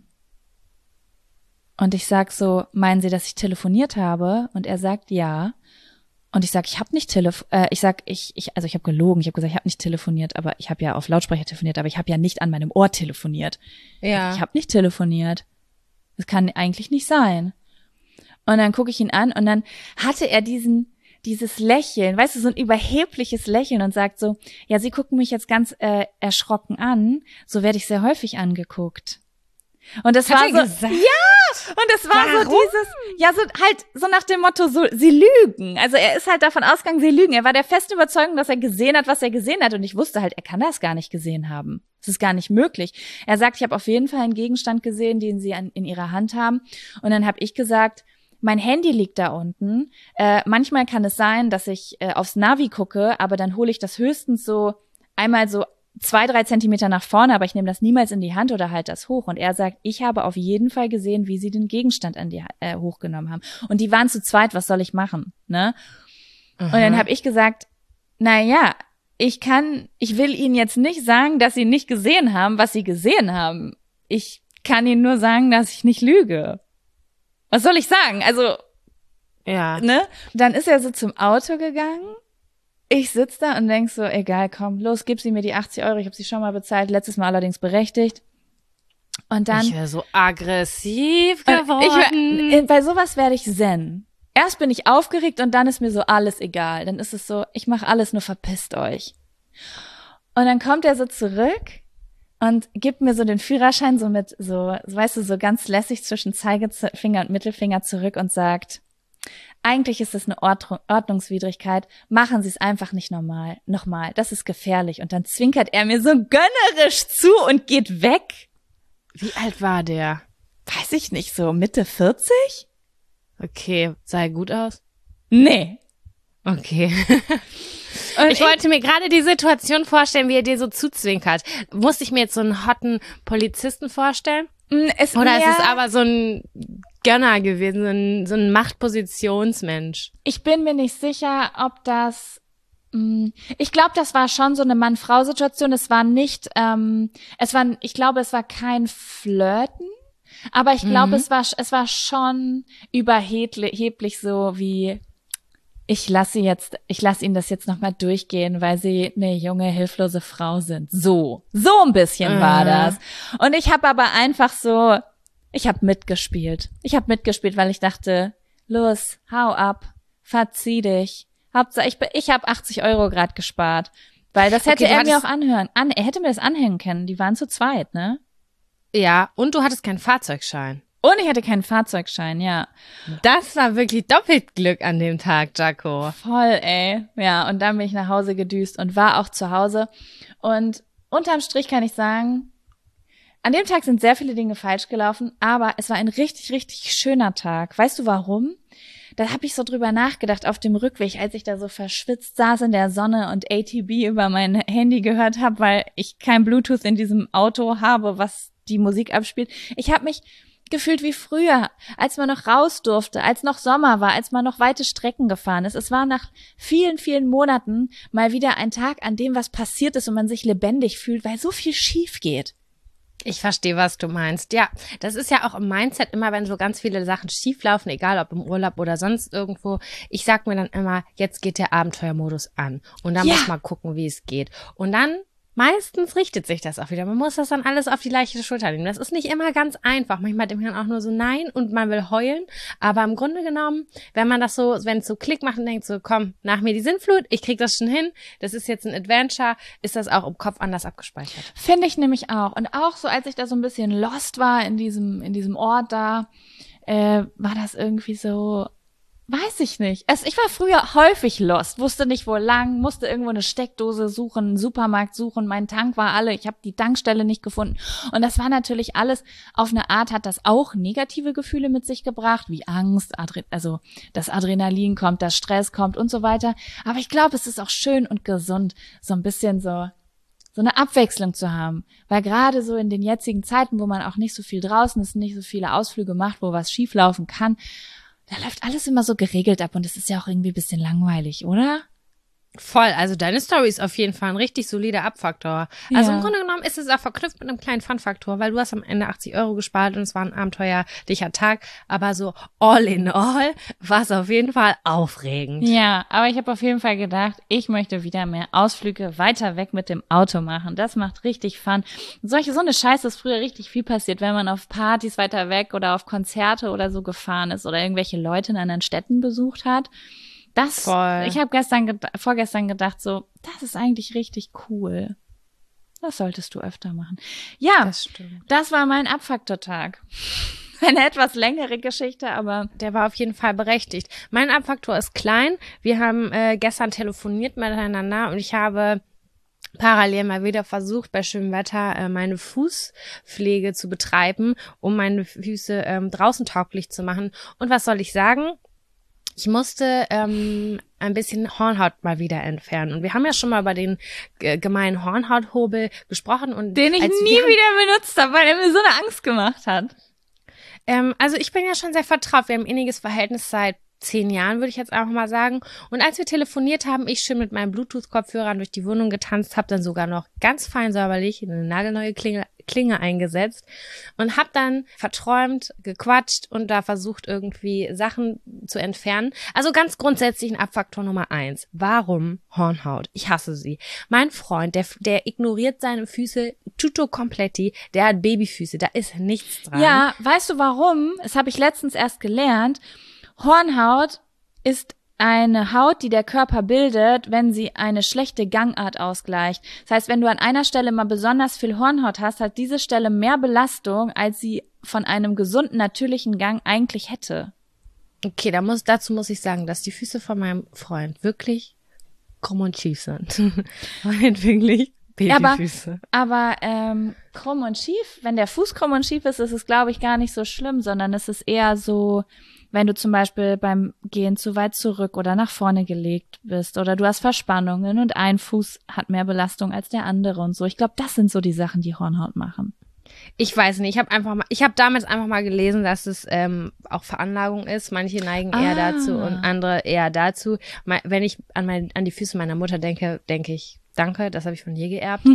Und ich sag so, meinen Sie, dass ich telefoniert habe? Und er sagt, ja. Und ich sag, ich habe nicht ich habe gelogen. Ich habe gesagt, ich habe nicht telefoniert, aber ich habe ja auf Lautsprecher telefoniert, aber ich habe ja nicht an meinem Ohr telefoniert. Ja. Ich habe nicht telefoniert. Das kann eigentlich nicht sein. Und dann gucke ich ihn an und dann hatte er dieses Lächeln, weißt du, so ein überhebliches Lächeln und sagt so, ja, Sie gucken mich jetzt ganz erschrocken an, so werde ich sehr häufig angeguckt. Und das Hat war er so, gesagt? ja, und das war Warum? so dieses, ja, so halt so nach dem Motto, so, sie lügen. Also er ist halt davon ausgegangen, sie lügen. Er war der festen Überzeugung, dass er gesehen hat, was er gesehen hat. Und ich wusste halt, er kann das gar nicht gesehen haben. Das ist gar nicht möglich. Er sagt, ich habe auf jeden Fall einen Gegenstand gesehen, den Sie in Ihrer Hand haben. Und dann habe ich gesagt, mein Handy liegt da unten. Manchmal kann es sein, dass ich aufs Navi gucke, aber dann hole ich das höchstens so einmal so 2-3 Zentimeter nach vorne, aber ich nehme das niemals in die Hand oder halte das hoch. Und er sagt, ich habe auf jeden Fall gesehen, wie sie den Gegenstand hochgenommen haben. Und die waren zu zweit, was soll ich machen, ne? Aha. Und dann habe ich gesagt, na ja, ich will Ihnen jetzt nicht sagen, dass Sie nicht gesehen haben, was Sie gesehen haben. Ich kann Ihnen nur sagen, dass ich nicht lüge. Was soll ich sagen? Also, Ja. ne? Dann ist er so zum Auto gegangen. Ich sitz da und denk so, egal, komm, los, gib sie mir die 80 Euro, ich habe sie schon mal bezahlt, letztes Mal allerdings berechtigt. Und dann... Ich wäre so aggressiv geworden. Bei sowas werde ich zen. Erst bin ich aufgeregt und dann ist mir so alles egal. Dann ist es so, ich mache alles, nur verpisst euch. Und dann kommt er so zurück und gibt mir so den Führerschein so mit so, weißt du, so ganz lässig zwischen Zeigefinger und Mittelfinger zurück und sagt, eigentlich ist es eine Ordnungswidrigkeit, machen Sie es einfach nicht nochmal, das ist gefährlich. Und dann zwinkert er mir so gönnerisch zu und geht weg. Wie alt war der? Weiß ich nicht, so Mitte 40? Okay, sah er gut aus? Nee. Okay. Und Ich wollte mir gerade die Situation vorstellen, wie er dir so zuzwinkert. Musste ich mir jetzt so einen hotten Polizisten vorstellen? Oder ist es aber so ein Gönner gewesen, so ein Machtpositionsmensch? Ich bin mir nicht sicher, ob das... Ich glaube, das war schon so eine Mann-Frau-Situation. Es war nicht... ich glaube, es war kein Flirten. Aber ich glaube, es war schon überheblich so wie... Ich lasse Ihnen das jetzt nochmal durchgehen, weil Sie eine junge, hilflose Frau sind. So ein bisschen war das. Und ich habe aber einfach so, ich habe mitgespielt. Weil ich dachte, los, hau ab, verzieh dich. Hauptsache, ich habe 80 Euro gerade gespart. Weil das hätte er mir auch er hätte mir das anhängen können. Die waren zu zweit, ne? Ja, und du hattest keinen Fahrzeugschein. Und ich hatte keinen Fahrzeugschein, ja. Das war wirklich doppelt Glück an dem Tag, Jaco. Voll, ey. Ja, und dann bin ich nach Hause gedüst und war auch zu Hause. Und unterm Strich kann ich sagen, an dem Tag sind sehr viele Dinge falsch gelaufen, aber es war ein richtig, richtig schöner Tag. Weißt du warum? Da habe ich so drüber nachgedacht auf dem Rückweg, als ich da so verschwitzt saß in der Sonne und ATB über mein Handy gehört habe, weil ich kein Bluetooth in diesem Auto habe, was die Musik abspielt. Ich habe mich gefühlt wie früher, als man noch raus durfte, als noch Sommer war, als man noch weite Strecken gefahren ist. Es war nach vielen, vielen Monaten mal wieder ein Tag, an dem was passiert ist und man sich lebendig fühlt, weil so viel schief geht. Ich verstehe, was du meinst. Ja, das ist ja auch im Mindset immer, wenn so ganz viele Sachen schief laufen, egal ob im Urlaub oder sonst irgendwo. Ich sag mir dann immer, jetzt geht der Abenteuermodus an. Und dann muss man gucken, wie es geht. Und dann meistens richtet sich das auch wieder. Man muss das dann alles auf die leichte Schulter nehmen. Das ist nicht immer ganz einfach. Manchmal denkt man auch nur so nein und man will heulen. Aber im Grunde genommen, wenn man das so, wenn es so Klick macht und denkt so, komm, nach mir die Sintflut, ich krieg das schon hin, das ist jetzt ein Adventure, ist das auch im Kopf anders abgespeichert. Finde ich nämlich auch. Und auch so, als ich da so ein bisschen lost war in diesem Ort da, war das irgendwie so, Weiß ich nicht. Ich war früher häufig lost, wusste nicht wo lang, musste irgendwo eine Steckdose suchen, einen Supermarkt suchen, mein Tank war alle, ich habe die Tankstelle nicht gefunden. Und das war natürlich alles, auf eine Art hat das auch negative Gefühle mit sich gebracht, wie Angst, also das Adrenalin kommt, das Stress kommt und so weiter. Aber ich glaube, es ist auch schön und gesund, so ein bisschen so eine Abwechslung zu haben. Weil gerade so in den jetzigen Zeiten, wo man auch nicht so viel draußen ist, nicht so viele Ausflüge macht, wo was schieflaufen kann, da läuft alles immer so geregelt ab und es ist ja auch irgendwie ein bisschen langweilig, oder? Voll, also deine Story ist auf jeden Fall ein richtig solider Abfaktor. Also Ja. im Grunde genommen ist es auch verknüpft mit einem kleinen Fun-Faktor, weil du hast am Ende 80 € gespart und es war ein abenteuerlicher Tag, aber so all in all war es auf jeden Fall aufregend. Ja, aber ich habe auf jeden Fall gedacht, ich möchte wieder mehr Ausflüge weiter weg mit dem Auto machen. Das macht richtig Fun. So eine Scheiße ist früher richtig viel passiert, wenn man auf Partys weiter weg oder auf Konzerte oder so gefahren ist oder irgendwelche Leute in anderen Städten besucht hat. Voll. Ich habe vorgestern gedacht, so, das ist eigentlich richtig cool. Das solltest du öfter machen. Ja, Das stimmt. das war mein Abfaktortag. Eine etwas längere Geschichte, aber Der war auf jeden Fall berechtigt. Mein Abfaktor ist klein. Wir haben gestern telefoniert miteinander und ich habe parallel mal wieder versucht, bei schönem Wetter meine Fußpflege zu betreiben, um meine Füße draußen tauglich zu machen. Und was soll ich sagen? Ich musste ein bisschen Hornhaut mal wieder entfernen. Und wir haben ja schon mal über den gemeinen Hornhauthobel gesprochen. Und den ich nie wieder benutzt habe, weil er mir so eine Angst gemacht hat. Also ich bin ja schon sehr vertraut. Wir haben ein inniges Verhältnis seit 10 Jahren, würde ich jetzt einfach mal sagen. Und als wir telefoniert haben, ich schön mit meinen Bluetooth-Kopfhörern durch die Wohnung getanzt, habe dann sogar noch ganz fein säuberlich eine nagelneue Klinge eingesetzt und habe dann verträumt, gequatscht und da versucht, irgendwie Sachen zu entfernen. Also ganz grundsätzlich ein Abfaktor Nummer 1. Warum Hornhaut? Ich hasse sie. Mein Freund, der ignoriert seine Füße tutto completi, der hat Babyfüße, da ist nichts dran. Ja, weißt du warum? Das habe ich letztens erst gelernt. Hornhaut ist eine Haut, die der Körper bildet, wenn sie eine schlechte Gangart ausgleicht. Das heißt, wenn du an einer Stelle mal besonders viel Hornhaut hast, hat diese Stelle mehr Belastung, als sie von einem gesunden, natürlichen Gang eigentlich hätte. Okay, dazu muss ich sagen, dass die Füße von meinem Freund wirklich krumm und schief sind. Und wirklich Babyfüße. Aber krumm und schief, wenn der Fuß krumm und schief ist es, glaube ich, gar nicht so schlimm, sondern es ist eher so, wenn du zum Beispiel beim Gehen zu weit zurück oder nach vorne gelegt bist oder du hast Verspannungen und ein Fuß hat mehr Belastung als der andere und so. Ich glaube, das sind so die Sachen, die Hornhaut machen. Ich weiß nicht, ich habe damals einfach mal gelesen, dass es auch Veranlagung ist. Manche neigen eher dazu und andere eher dazu. Wenn ich an die Füße meiner Mutter denke, denke ich, danke, das habe ich von ihr geerbt.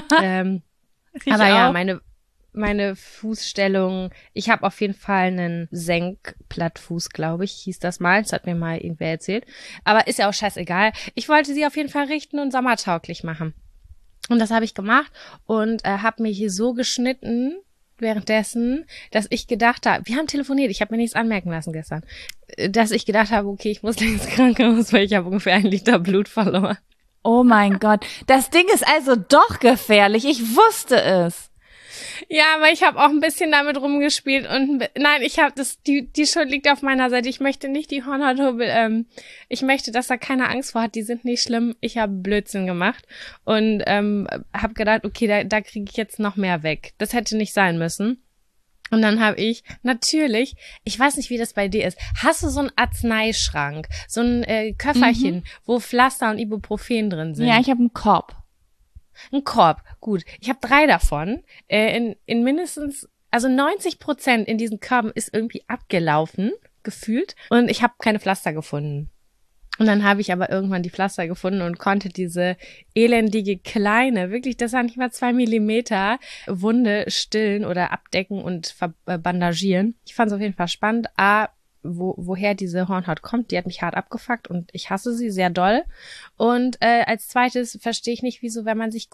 Aber ja, meine Fußstellung, ich habe auf jeden Fall einen Senkplattfuß, glaube ich, hieß das mal. Das hat mir mal irgendwer erzählt. Aber ist ja auch scheißegal. Ich wollte sie auf jeden Fall richten und sommertauglich machen. Und das habe ich gemacht und habe mir hier so geschnitten währenddessen, dass ich gedacht habe, wir haben telefoniert, ich habe mir nichts anmerken lassen gestern, dass ich gedacht habe, okay, ich muss ins Krankenhaus, weil ich habe ungefähr 1 Liter Blut verloren. Oh mein Gott, das Ding ist also doch gefährlich. Ich wusste es. Ja, aber ich habe auch ein bisschen damit rumgespielt und nein, ich habe die Schuld liegt auf meiner Seite. Ich möchte nicht die Hornhauthobel, ich möchte, dass da keiner Angst vor hat. Die sind nicht schlimm. Ich habe Blödsinn gemacht und habe gedacht, okay, da kriege ich jetzt noch mehr weg. Das hätte nicht sein müssen. Und dann habe ich natürlich, ich weiß nicht, wie das bei dir ist, hast du so einen Arzneischrank, so ein Köfferchen, wo Pflaster und Ibuprofen drin sind? Ja, ich habe einen Korb. Ein Korb, gut. Ich habe 3 davon. In mindestens, also 90% in diesen Körben ist irgendwie abgelaufen, gefühlt. Und ich habe keine Pflaster gefunden. Und dann habe ich aber irgendwann die Pflaster gefunden und konnte diese elendige kleine, wirklich, das war nicht mal 2 Millimeter, Wunde stillen oder abdecken und bandagieren. Ich fand es auf jeden Fall spannend. Woher diese Hornhaut kommt, die hat mich hart abgefuckt und ich hasse sie sehr doll. Und als zweites verstehe ich nicht, wieso, wenn man sich kurz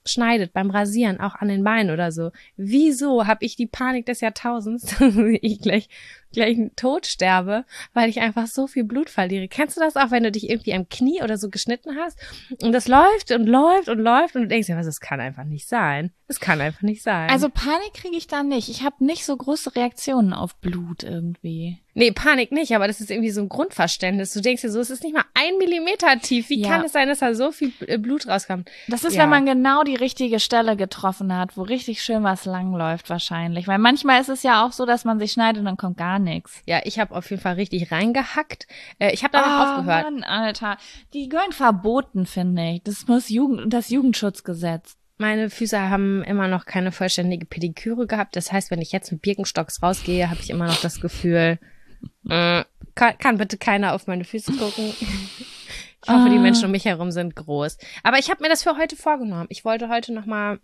schneidet beim Rasieren, auch an den Beinen oder so. Wieso habe ich die Panik des Jahrtausends, dass ich gleich tot sterbe, weil ich einfach so viel Blut verliere? Kennst du das auch, wenn du dich irgendwie am Knie oder so geschnitten hast und das läuft und läuft und läuft und du denkst ja, was, das kann einfach nicht sein. Das kann einfach nicht sein. Also Panik kriege ich da nicht. Ich habe nicht so große Reaktionen auf Blut irgendwie. Nee, Panik nicht, aber das ist irgendwie so ein Grundverständnis. Du denkst dir so, es ist nicht mal 1 Millimeter tief. Wie kann es sein, dass da so viel Blut rauskommt? Das ist, wenn man genau die richtige Stelle getroffen hat, wo richtig schön was langläuft wahrscheinlich. Weil manchmal ist es ja auch so, dass man sich schneidet und dann kommt gar nichts. Ja, ich habe auf jeden Fall richtig reingehackt. Ich habe danach aufgehört. Mann, Alter. Die gehören verboten, finde ich. Das muss das Jugendschutzgesetz. Meine Füße haben immer noch keine vollständige Pediküre gehabt. Das heißt, wenn ich jetzt mit Birkenstocks rausgehe, habe ich immer noch das Gefühl, kann bitte keiner auf meine Füße gucken. Ich hoffe, die Menschen um mich herum sind groß. Aber ich habe mir das für heute vorgenommen. Ich wollte heute nochmal,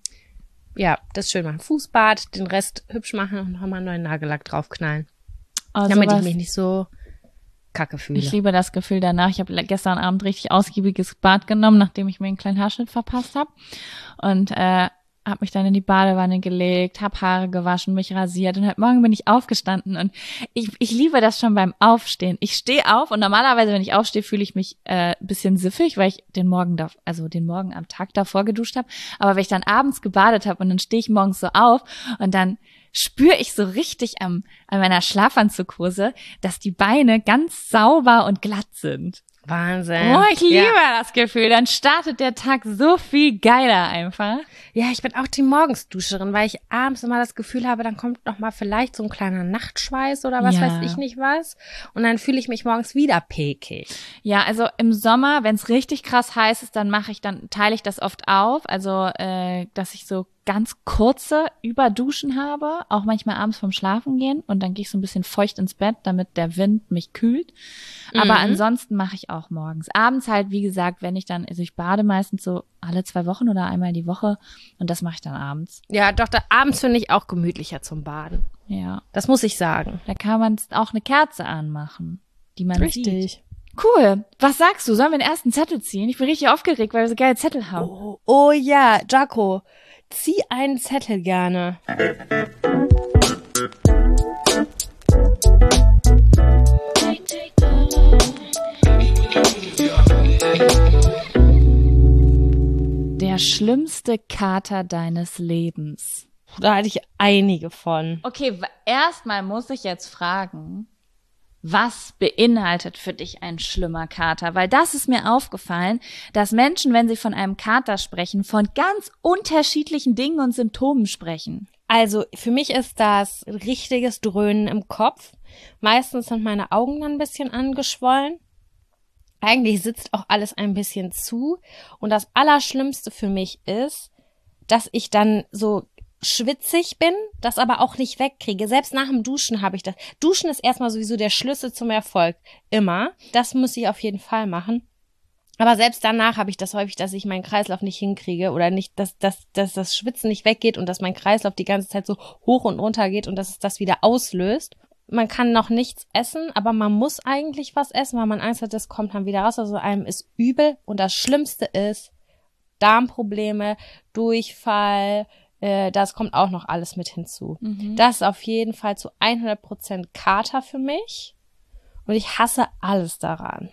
das schön machen. Fußbad, den Rest hübsch machen und nochmal einen neuen Nagellack draufknallen. Damit ich mich nicht so kacke fühle. Ich liebe das Gefühl danach. Ich habe gestern Abend richtig ausgiebiges Bad genommen, nachdem ich mir einen kleinen Haarschnitt verpasst habe. Und habe mich dann in die Badewanne gelegt, habe Haare gewaschen, mich rasiert und heute Morgen bin ich aufgestanden und ich liebe das schon beim Aufstehen. Ich stehe auf und normalerweise, wenn ich aufstehe, fühle ich mich bisschen siffig, weil ich den Morgen am Tag davor geduscht habe. Aber wenn ich dann abends gebadet habe und dann stehe ich morgens so auf und dann spüre ich so richtig an meiner Schlafanzughose, dass die Beine ganz sauber und glatt sind. Wahnsinn. Oh, ich liebe das Gefühl. Dann startet der Tag so viel geiler einfach. Ja, ich bin auch die Morgensduscherin, weil ich abends immer das Gefühl habe, dann kommt noch mal vielleicht so ein kleiner Nachtschweiß oder was weiß ich nicht was. Und dann fühle ich mich morgens wieder pekig. Ja, also im Sommer, wenn es richtig krass heiß ist, dann teile ich das oft auf. Also, dass ich so ganz kurze Überduschen habe, auch manchmal abends vorm Schlafen gehen und dann gehe ich so ein bisschen feucht ins Bett, damit der Wind mich kühlt. Aber ansonsten mache ich auch morgens. Abends halt, wie gesagt, ich bade meistens so alle 2 Wochen oder einmal die Woche und das mache ich dann abends. Ja, doch, abends finde ich auch gemütlicher zum Baden. Ja. Das muss ich sagen. Da kann man auch eine Kerze anmachen, die man sieht. Richtig. Cool. Was sagst du? Sollen wir den ersten Zettel ziehen? Ich bin richtig aufgeregt, weil wir so geile Zettel haben. Oh ja, Jaco. Zieh einen Zettel gerne. Der schlimmste Kater deines Lebens. Da hatte ich einige von. Okay, erstmal muss ich jetzt fragen, was beinhaltet für dich ein schlimmer Kater? Weil das ist mir aufgefallen, dass Menschen, wenn sie von einem Kater sprechen, von ganz unterschiedlichen Dingen und Symptomen sprechen. Also für mich ist das richtiges Dröhnen im Kopf. Meistens sind meine Augen dann ein bisschen angeschwollen. Eigentlich sitzt auch alles ein bisschen zu. Und das Allerschlimmste für mich ist, dass ich dann so schwitzig bin, das aber auch nicht wegkriege. Selbst nach dem Duschen habe ich das. Duschen ist erstmal sowieso der Schlüssel zum Erfolg. Immer. Das muss ich auf jeden Fall machen. Aber selbst danach habe ich das häufig, dass ich meinen Kreislauf nicht hinkriege oder nicht, dass das Schwitzen nicht weggeht und dass mein Kreislauf die ganze Zeit so hoch und runter geht und dass es das wieder auslöst. Man kann noch nichts essen, aber man muss eigentlich was essen, weil man Angst hat, das kommt dann wieder raus. Also einem ist übel und das Schlimmste ist Darmprobleme, Durchfall, das kommt auch noch alles mit hinzu. Das ist auf jeden Fall zu 100% Kater für mich und ich hasse alles daran.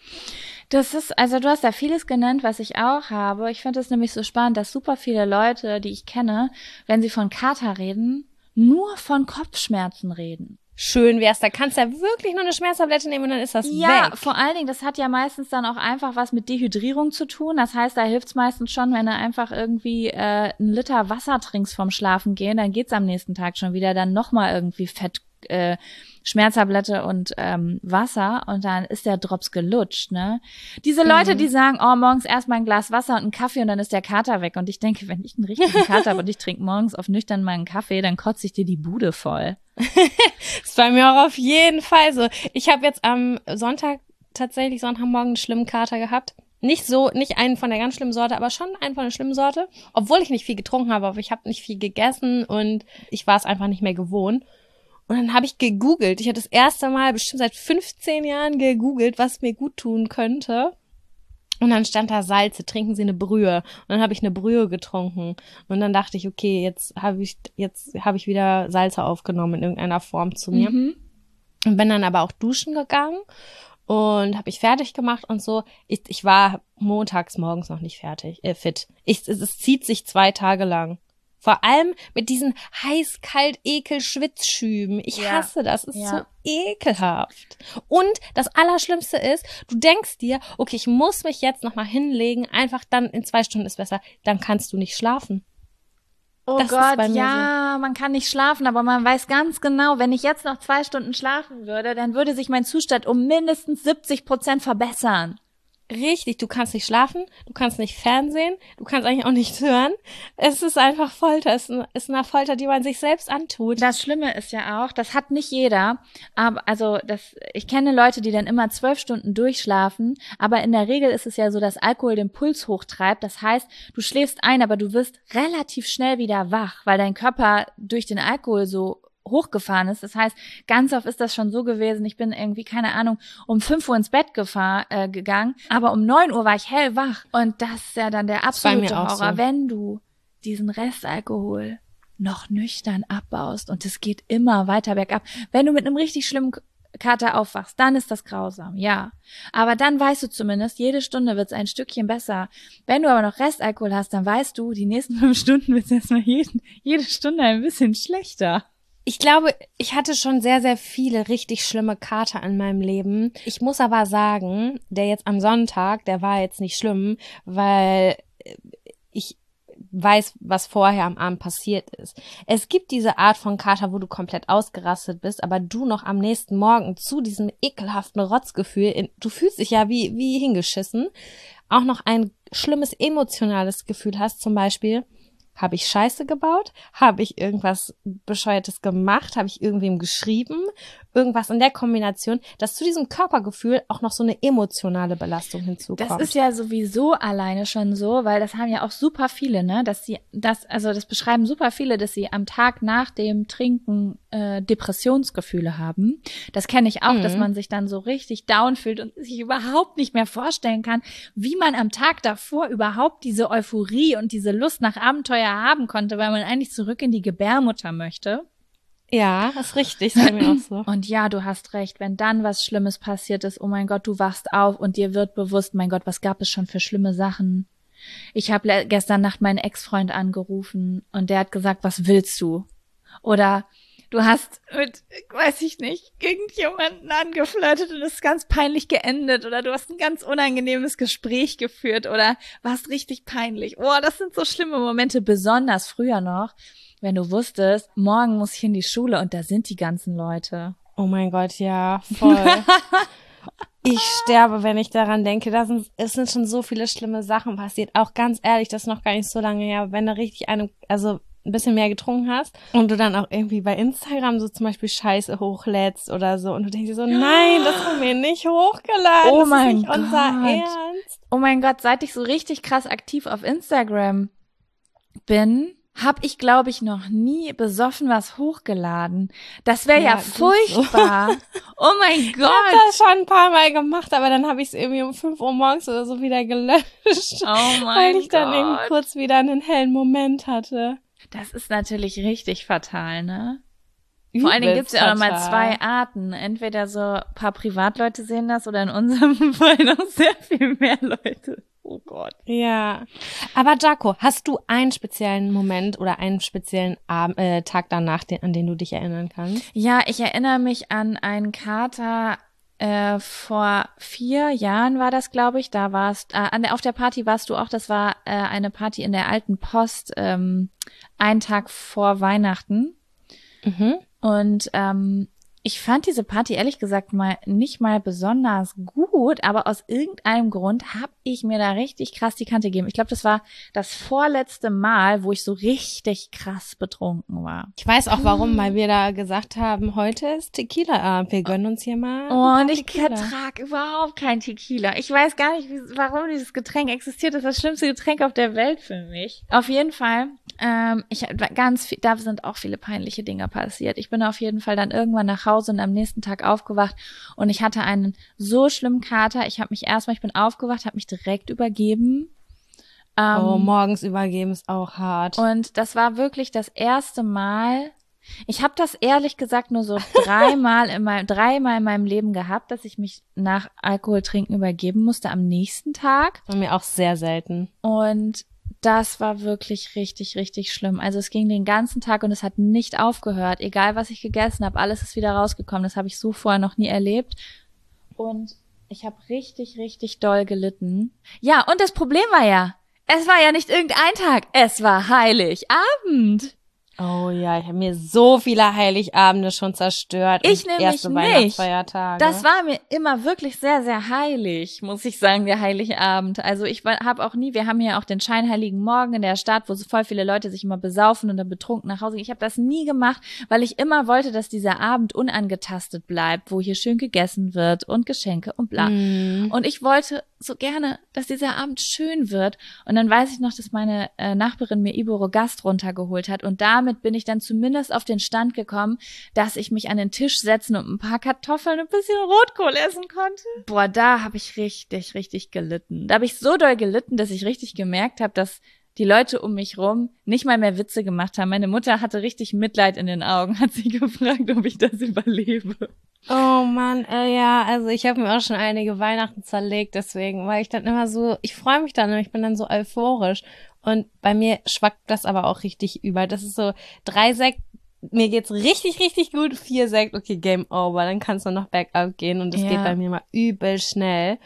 Also du hast ja vieles genannt, was ich auch habe. Ich finde es nämlich so spannend, dass super viele Leute, die ich kenne, wenn sie von Kater reden, nur von Kopfschmerzen reden. Schön wär's, da kannst du ja wirklich nur eine Schmerztablette nehmen und dann ist das weg. Ja, vor allen Dingen, das hat ja meistens dann auch einfach was mit Dehydrierung zu tun. Das heißt, da hilft's meistens schon, wenn du einfach irgendwie 1 Liter Wasser trinkst vorm Schlafen gehen, dann geht's am nächsten Tag schon wieder, dann nochmal irgendwie Fett, Schmerztablette und Wasser und dann ist der Drops gelutscht, ne? Diese Leute, die sagen, oh, morgens erstmal ein Glas Wasser und einen Kaffee und dann ist der Kater weg. Und ich denke, wenn ich einen richtigen Kater habe und ich trinke morgens auf nüchtern mal einen Kaffee, dann kotze ich dir die Bude voll. Das war mir auch auf jeden Fall so. Ich habe jetzt am Sonntagmorgen einen schlimmen Kater gehabt. Nicht einen von der ganz schlimmen Sorte, aber schon einen von der schlimmen Sorte. Obwohl ich nicht viel getrunken habe, aber ich habe nicht viel gegessen und ich war es einfach nicht mehr gewohnt. Und dann habe ich gegoogelt. Ich hatte das erste Mal bestimmt seit 15 Jahren gegoogelt, was mir gut tun könnte. Und dann stand da Salze, trinken Sie eine Brühe. Und dann habe ich eine Brühe getrunken. Und dann dachte ich, okay, jetzt habe ich wieder Salze aufgenommen in irgendeiner Form zu mir. Mhm. Und bin dann aber auch duschen gegangen und habe ich fertig gemacht und so. Ich war montags morgens noch nicht fit. Es zieht sich 2 Tage lang. Vor allem mit diesen heiß-kalt-ekel-Schwitzschüben. Ich hasse das. Es ist so ekelhaft. Und das Allerschlimmste ist, du denkst dir, okay, ich muss mich jetzt nochmal hinlegen, einfach dann in 2 Stunden ist besser. Dann kannst du nicht schlafen. Oh Das ist Gott, bei mir ja, man kann nicht schlafen, aber man weiß ganz genau, wenn ich jetzt noch 2 Stunden schlafen würde, dann würde sich mein Zustand um mindestens 70% verbessern. Richtig, du kannst nicht schlafen, du kannst nicht Fernsehen, du kannst eigentlich auch nichts hören. Es ist einfach Folter, es ist eine Folter, die man sich selbst antut. Das Schlimme ist ja auch, das hat nicht jeder, aber ich kenne Leute, die dann immer 12 Stunden durchschlafen, aber in der Regel ist es ja so, dass Alkohol den Puls hochtreibt. Das heißt, du schläfst ein, aber du wirst relativ schnell wieder wach, weil dein Körper durch den Alkohol so hochgefahren ist. Das heißt, ganz oft ist das schon so gewesen, ich bin irgendwie, keine Ahnung, um 5 Uhr ins Bett gegangen, aber um 9 Uhr war ich hellwach. Und das ist ja dann der absolute Horror, so. wenn du diesen Restalkohol noch nüchtern abbaust und es geht immer weiter bergab. Wenn du mit einem richtig schlimmen Kater aufwachst, dann ist das grausam, ja. Aber dann weißt du zumindest, jede Stunde wird es ein Stückchen besser. Wenn du aber noch Restalkohol hast, dann weißt du, die nächsten 5 Stunden wird es erstmal jede Stunde ein bisschen schlechter. Ich glaube, ich hatte schon sehr, sehr viele richtig schlimme Kater in meinem Leben. Ich muss aber sagen, der jetzt am Sonntag, der war jetzt nicht schlimm, weil ich weiß, was vorher am Abend passiert ist. Es gibt diese Art von Kater, wo du komplett ausgerastet bist, aber du noch am nächsten Morgen zu diesem ekelhaften Rotzgefühl, du fühlst dich ja wie hingeschissen, auch noch ein schlimmes emotionales Gefühl hast, zum Beispiel, habe ich Scheiße gebaut? Habe ich irgendwas Bescheuertes gemacht? Habe ich irgendwem geschrieben? Irgendwas in der Kombination, dass zu diesem Körpergefühl auch noch so eine emotionale Belastung hinzukommt. Das ist ja sowieso alleine schon so, weil das haben ja auch super viele, ne, das beschreiben super viele, dass sie am Tag nach dem Trinken Depressionsgefühle haben. Das kenne ich auch, dass man sich dann so richtig down fühlt und sich überhaupt nicht mehr vorstellen kann, wie man am Tag davor überhaupt diese Euphorie und diese Lust nach Abenteuer haben konnte, weil man eigentlich zurück in die Gebärmutter möchte. Ja, das ist richtig, das ist mir auch so. Und ja, du hast recht, wenn dann was Schlimmes passiert ist, oh mein Gott, du wachst auf und dir wird bewusst, mein Gott, was gab es schon für schlimme Sachen? Ich habe gestern Nacht meinen Ex-Freund angerufen und der hat gesagt, was willst du? Oder du hast mit, weiß ich nicht, irgendjemanden angeflirtet und es ist ganz peinlich geendet oder du hast ein ganz unangenehmes Gespräch geführt oder warst richtig peinlich. Oh, das sind so schlimme Momente, besonders früher noch, wenn du wusstest, morgen muss ich in die Schule und da sind die ganzen Leute. Oh mein Gott, ja, voll. Ich sterbe, wenn ich daran denke. Es sind schon so viele schlimme Sachen passiert. Auch ganz ehrlich, das ist noch gar nicht so lange her. Wenn du richtig ein bisschen mehr getrunken hast und du dann auch irgendwie bei Instagram so zum Beispiel Scheiße hochlädst oder so und du denkst dir so, nein, das haben wir nicht hochgeladen. Oh das mein ist nicht unser Ernst. Oh mein Gott, seit ich so richtig krass aktiv auf Instagram bin, habe ich, glaube ich, noch nie besoffen was hochgeladen. Das wäre ja furchtbar. So. Oh mein Gott. Ich habe das schon ein paar Mal gemacht, aber dann habe ich es irgendwie um 5 Uhr morgens oder so wieder gelöscht. Oh mein Gott. Weil ich dann eben kurz wieder einen hellen Moment hatte. Das ist natürlich richtig fatal, ne? Vor allen Dingen gibt's ja auch nochmal 2 Arten. Entweder so ein paar Privatleute sehen das oder in unserem Fall noch sehr viel mehr Leute. Oh Gott. Ja. Aber Jaco, hast du einen speziellen Moment oder einen speziellen Tag danach, an den du dich erinnern kannst? Ja, ich erinnere mich an einen Kater, vor 4 Jahren war das, glaube ich. Da warst, auf der Party warst du auch. Das war eine Party in der Alten Post, einen Tag vor Weihnachten. Mhm. Und ich fand diese Party ehrlich gesagt nicht mal besonders gut, aber aus irgendeinem Grund habe ich mir da richtig krass die Kante gegeben. Ich glaube, das war das vorletzte Mal, wo ich so richtig krass betrunken war. Ich weiß auch warum, weil wir da gesagt haben, heute ist Tequila-Abend, wir gönnen uns hier mal. Oh, und ich vertrag überhaupt kein Tequila. Ich weiß gar nicht, warum dieses Getränk existiert. Das ist das schlimmste Getränk auf der Welt für mich. Auf jeden Fall, da sind auch viele peinliche Dinge passiert. Ich bin auf jeden Fall dann irgendwann nach Hause Hause und am nächsten Tag aufgewacht und ich hatte einen so schlimmen Kater. Ich bin aufgewacht, habe mich direkt übergeben. Morgens übergeben ist auch hart. Und das war wirklich das erste Mal. Ich habe das ehrlich gesagt nur so dreimal in meinem Leben gehabt, dass ich mich nach Alkoholtrinken übergeben musste am nächsten Tag. Bei mir auch sehr selten. Und das war wirklich richtig, richtig schlimm. Also es ging den ganzen Tag und es hat nicht aufgehört. Egal, was ich gegessen habe, alles ist wieder rausgekommen. Das habe ich so vorher noch nie erlebt. Und ich habe richtig, richtig doll gelitten. Ja, und das Problem war es war ja nicht irgendein Tag. Es war Heiligabend. Oh ja, ich habe mir so viele Heiligabende schon zerstört. Ich nämlich erste nicht. Weihnachtsfeiertage. Das war mir immer wirklich sehr, sehr heilig, muss ich sagen, der Heiligabend. Also wir haben hier auch den scheinheiligen Morgen in der Stadt, wo so voll viele Leute sich immer besaufen und dann betrunken nach Hause gehen. Ich habe das nie gemacht, weil ich immer wollte, dass dieser Abend unangetastet bleibt, wo hier schön gegessen wird und Geschenke und bla. Und ich wollte so gerne, dass dieser Abend schön wird. Und dann weiß ich noch, dass meine Nachbarin mir Iboro Gast runtergeholt hat und damit bin ich dann zumindest auf den Stand gekommen, dass ich mich an den Tisch setzen und ein paar Kartoffeln und ein bisschen Rotkohl essen konnte. Boah, da habe ich richtig, richtig gelitten. Da habe ich so doll gelitten, dass ich richtig gemerkt habe, dass die Leute um mich rum nicht mal mehr Witze gemacht haben. Meine Mutter hatte richtig Mitleid in den Augen, hat sie gefragt, ob ich das überlebe. Oh Mann, ja, also ich habe mir auch schon einige Weihnachten zerlegt, deswegen, weil ich dann immer so, ich freue mich dann und ich bin dann so euphorisch. Und bei mir schwappt das aber auch richtig über. Das ist so 3 Sekt, mir geht's richtig, richtig gut, 4 Sekt, okay, Game Over, dann kann's nur noch bergab gehen und das geht bei mir mal übel schnell.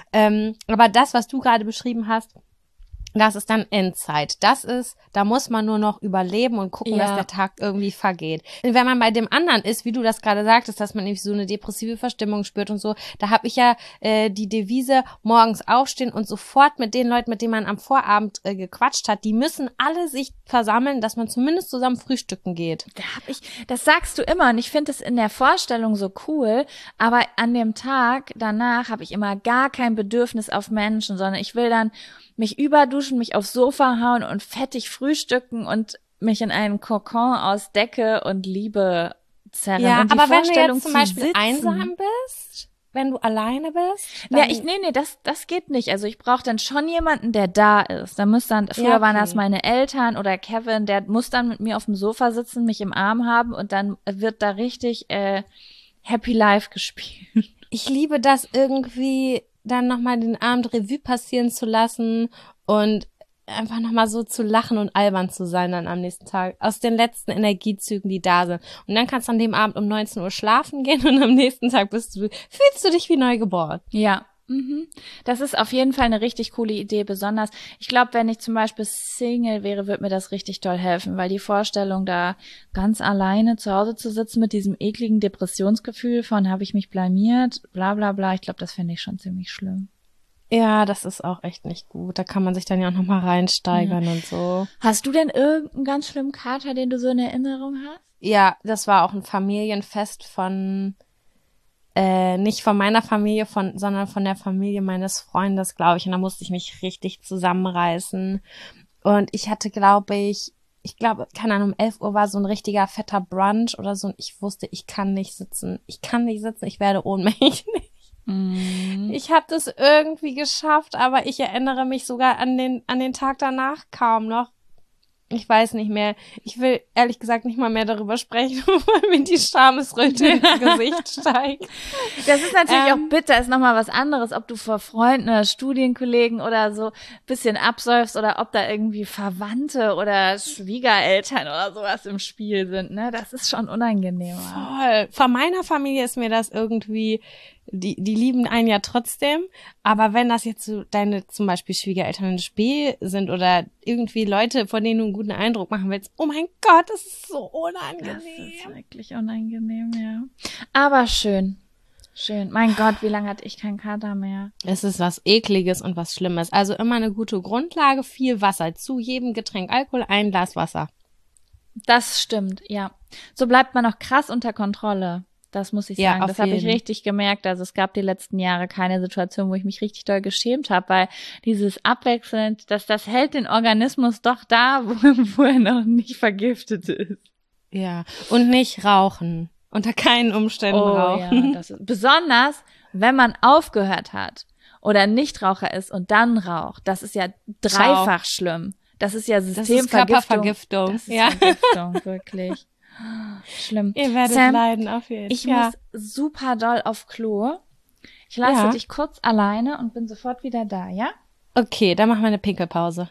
Aber das, was du gerade beschrieben hast, das ist dann Endzeit. Da muss man nur noch überleben und gucken, dass der Tag irgendwie vergeht. Wenn man bei dem anderen ist, wie du das gerade sagtest, dass man irgendwie so eine depressive Verstimmung spürt und so, da habe ich ja die Devise, morgens aufstehen und sofort mit den Leuten, mit denen man am Vorabend gequatscht hat, die müssen alle sich versammeln, dass man zumindest zusammen frühstücken geht. Das sagst du immer und ich finde es in der Vorstellung so cool, aber an dem Tag danach habe ich immer gar kein Bedürfnis auf Menschen, sondern ich will dann mich überduschen, mich aufs Sofa hauen und fettig frühstücken und mich in einen Kokon aus Decke und Liebe zerren. Ja, und die aber wenn du Vorstellung jetzt zum Beispiel sitzen, einsam bist, wenn du alleine bist, ja, das geht nicht. Also ich brauche dann schon jemanden, der da ist. Früher waren das meine Eltern oder Kevin, der muss dann mit mir auf dem Sofa sitzen, mich im Arm haben und dann wird da richtig Happy Life gespielt. Ich liebe das irgendwie, dann nochmal den Abend Revue passieren zu lassen und einfach nochmal so zu lachen und albern zu sein dann am nächsten Tag. Aus den letzten Energiezügen, die da sind. Und dann kannst du an dem Abend um 19 Uhr schlafen gehen und am nächsten Tag fühlst du dich wie neu geboren. Ja. Das ist auf jeden Fall eine richtig coole Idee, besonders, ich glaube, wenn ich zum Beispiel Single wäre, würde mir das richtig doll helfen, weil die Vorstellung, da ganz alleine zu Hause zu sitzen mit diesem ekligen Depressionsgefühl von, habe ich mich blamiert, bla bla bla, ich glaube, das fände ich schon ziemlich schlimm. Ja, das ist auch echt nicht gut. Da kann man sich dann ja auch nochmal reinsteigern und so. Hast du denn irgendeinen ganz schlimmen Kater, den du so in Erinnerung hast? Ja, das war auch ein Familienfest von nicht von meiner Familie, sondern von der Familie meines Freundes, glaube ich. Und da musste ich mich richtig zusammenreißen. Und ich hatte, glaube, keine Ahnung, um 11 Uhr war so ein richtiger fetter Brunch oder so. Und ich wusste, ich kann nicht sitzen. Ich werde ohnmächtig. Ich habe das irgendwie geschafft, aber ich erinnere mich sogar an den Tag danach kaum noch. Ich weiß nicht mehr. Ich will ehrlich gesagt nicht mal mehr darüber sprechen, weil mir die Schamesröte ins Gesicht steigt. Das ist natürlich auch bitter, ist nochmal was anderes, ob du vor Freunden oder Studienkollegen oder so bisschen absäufst oder ob da irgendwie Verwandte oder Schwiegereltern oder sowas im Spiel sind, ne? Das ist schon unangenehm. Voll. Von meiner Familie ist mir das irgendwie, die lieben einen ja trotzdem, aber wenn das jetzt so deine zum Beispiel Schwiegereltern im Spiel sind oder irgendwie Leute, von denen du einen guten Eindruck machen willst, oh mein Gott, das ist so unangenehm. Das ist wirklich unangenehm, ja. Aber schön. Schön. Mein Gott, wie lange hatte ich keinen Kater mehr? Es ist was Ekliges und was Schlimmes. Also immer eine gute Grundlage, viel Wasser. Zu jedem Getränk Alkohol, ein Glas Wasser. Das stimmt, ja. So bleibt man auch krass unter Kontrolle. Das muss ich sagen. Das habe ich richtig gemerkt. Also es gab die letzten Jahre keine Situation, wo ich mich richtig doll geschämt habe, weil dieses abwechselnd, das hält den Organismus doch da, wo er noch nicht vergiftet ist. Ja, und nicht rauchen. Unter keinen Umständen rauchen. Ja, das ist besonders, wenn man aufgehört hat oder Nichtraucher ist und dann raucht. Das ist ja dreifach schlimm. Das ist ja Systemvergiftung. Das ist Vergiftung, wirklich. Schlimm. Ihr werdet Sam, leiden auf jeden Fall. Ich muss super doll auf Klo. Ich lasse dich kurz alleine und bin sofort wieder da, ja? Okay, dann machen wir eine Pinkelpause.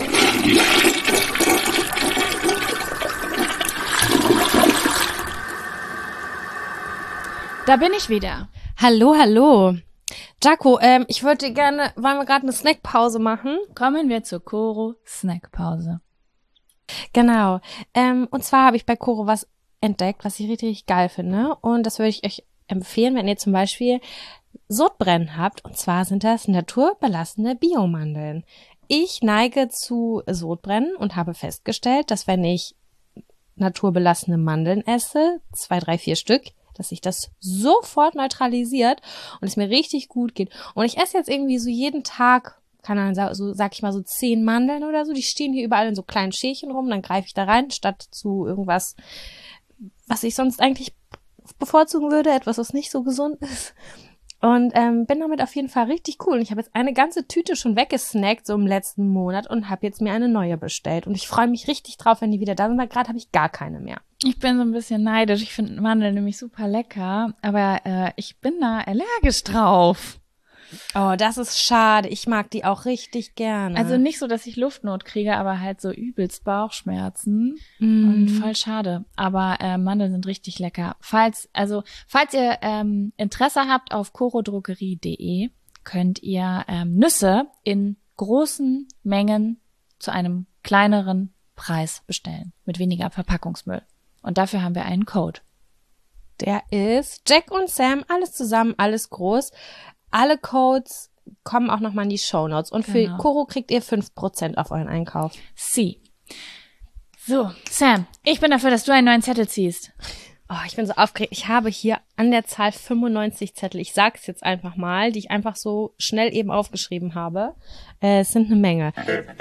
Da bin ich wieder. Hallo. Jaco, ich wollte gerne, wollen wir gerade eine Snackpause machen? Kommen wir zur Koro Snackpause. Genau. Und zwar habe ich bei Koro was entdeckt, was ich richtig geil finde. Und das würde ich euch empfehlen, wenn ihr zum Beispiel Sodbrennen habt. Und zwar sind das naturbelassene Biomandeln. Ich neige zu Sodbrennen und habe festgestellt, dass wenn ich naturbelassene Mandeln esse, 2, 3, 4 Stück, dass sich das sofort neutralisiert und es mir richtig gut geht. Und ich esse jetzt irgendwie so jeden Tag, keine Ahnung, so sag ich mal so 10 Mandeln oder so. Die stehen hier überall in so kleinen Schälchen rum. Dann greife ich da rein, statt zu irgendwas, was ich sonst eigentlich bevorzugen würde, etwas, was nicht so gesund ist. Und bin damit auf jeden Fall richtig cool. Und ich habe jetzt eine ganze Tüte schon weggesnackt, so im letzten Monat, und habe jetzt mir eine neue bestellt. Und ich freue mich richtig drauf, wenn die wieder da sind, weil gerade habe ich gar keine mehr. Ich bin so ein bisschen neidisch. Ich finde Mandeln nämlich super lecker, aber ich bin da allergisch drauf. Oh, das ist schade. Ich mag die auch richtig gerne. Also nicht so, dass ich Luftnot kriege, aber halt so übelst Bauchschmerzen. Und voll schade. Aber Mandeln sind richtig lecker. Falls ihr Interesse habt, auf korodrogerie.de könnt ihr Nüsse in großen Mengen zu einem kleineren Preis bestellen. Mit weniger Verpackungsmüll. Und dafür haben wir einen Code. Der ist Jack und Sam, alles zusammen, alles groß. Alle Codes kommen auch nochmal in die Shownotes. Und für Koro kriegt ihr 5% auf euren Einkauf. Sie. So, Sam, ich bin dafür, dass du einen neuen Zettel ziehst. Oh, ich bin so aufgeregt. Ich habe hier an der Zahl 95 Zettel. Ich sag's jetzt einfach mal, die ich einfach so schnell eben aufgeschrieben habe. Es sind eine Menge.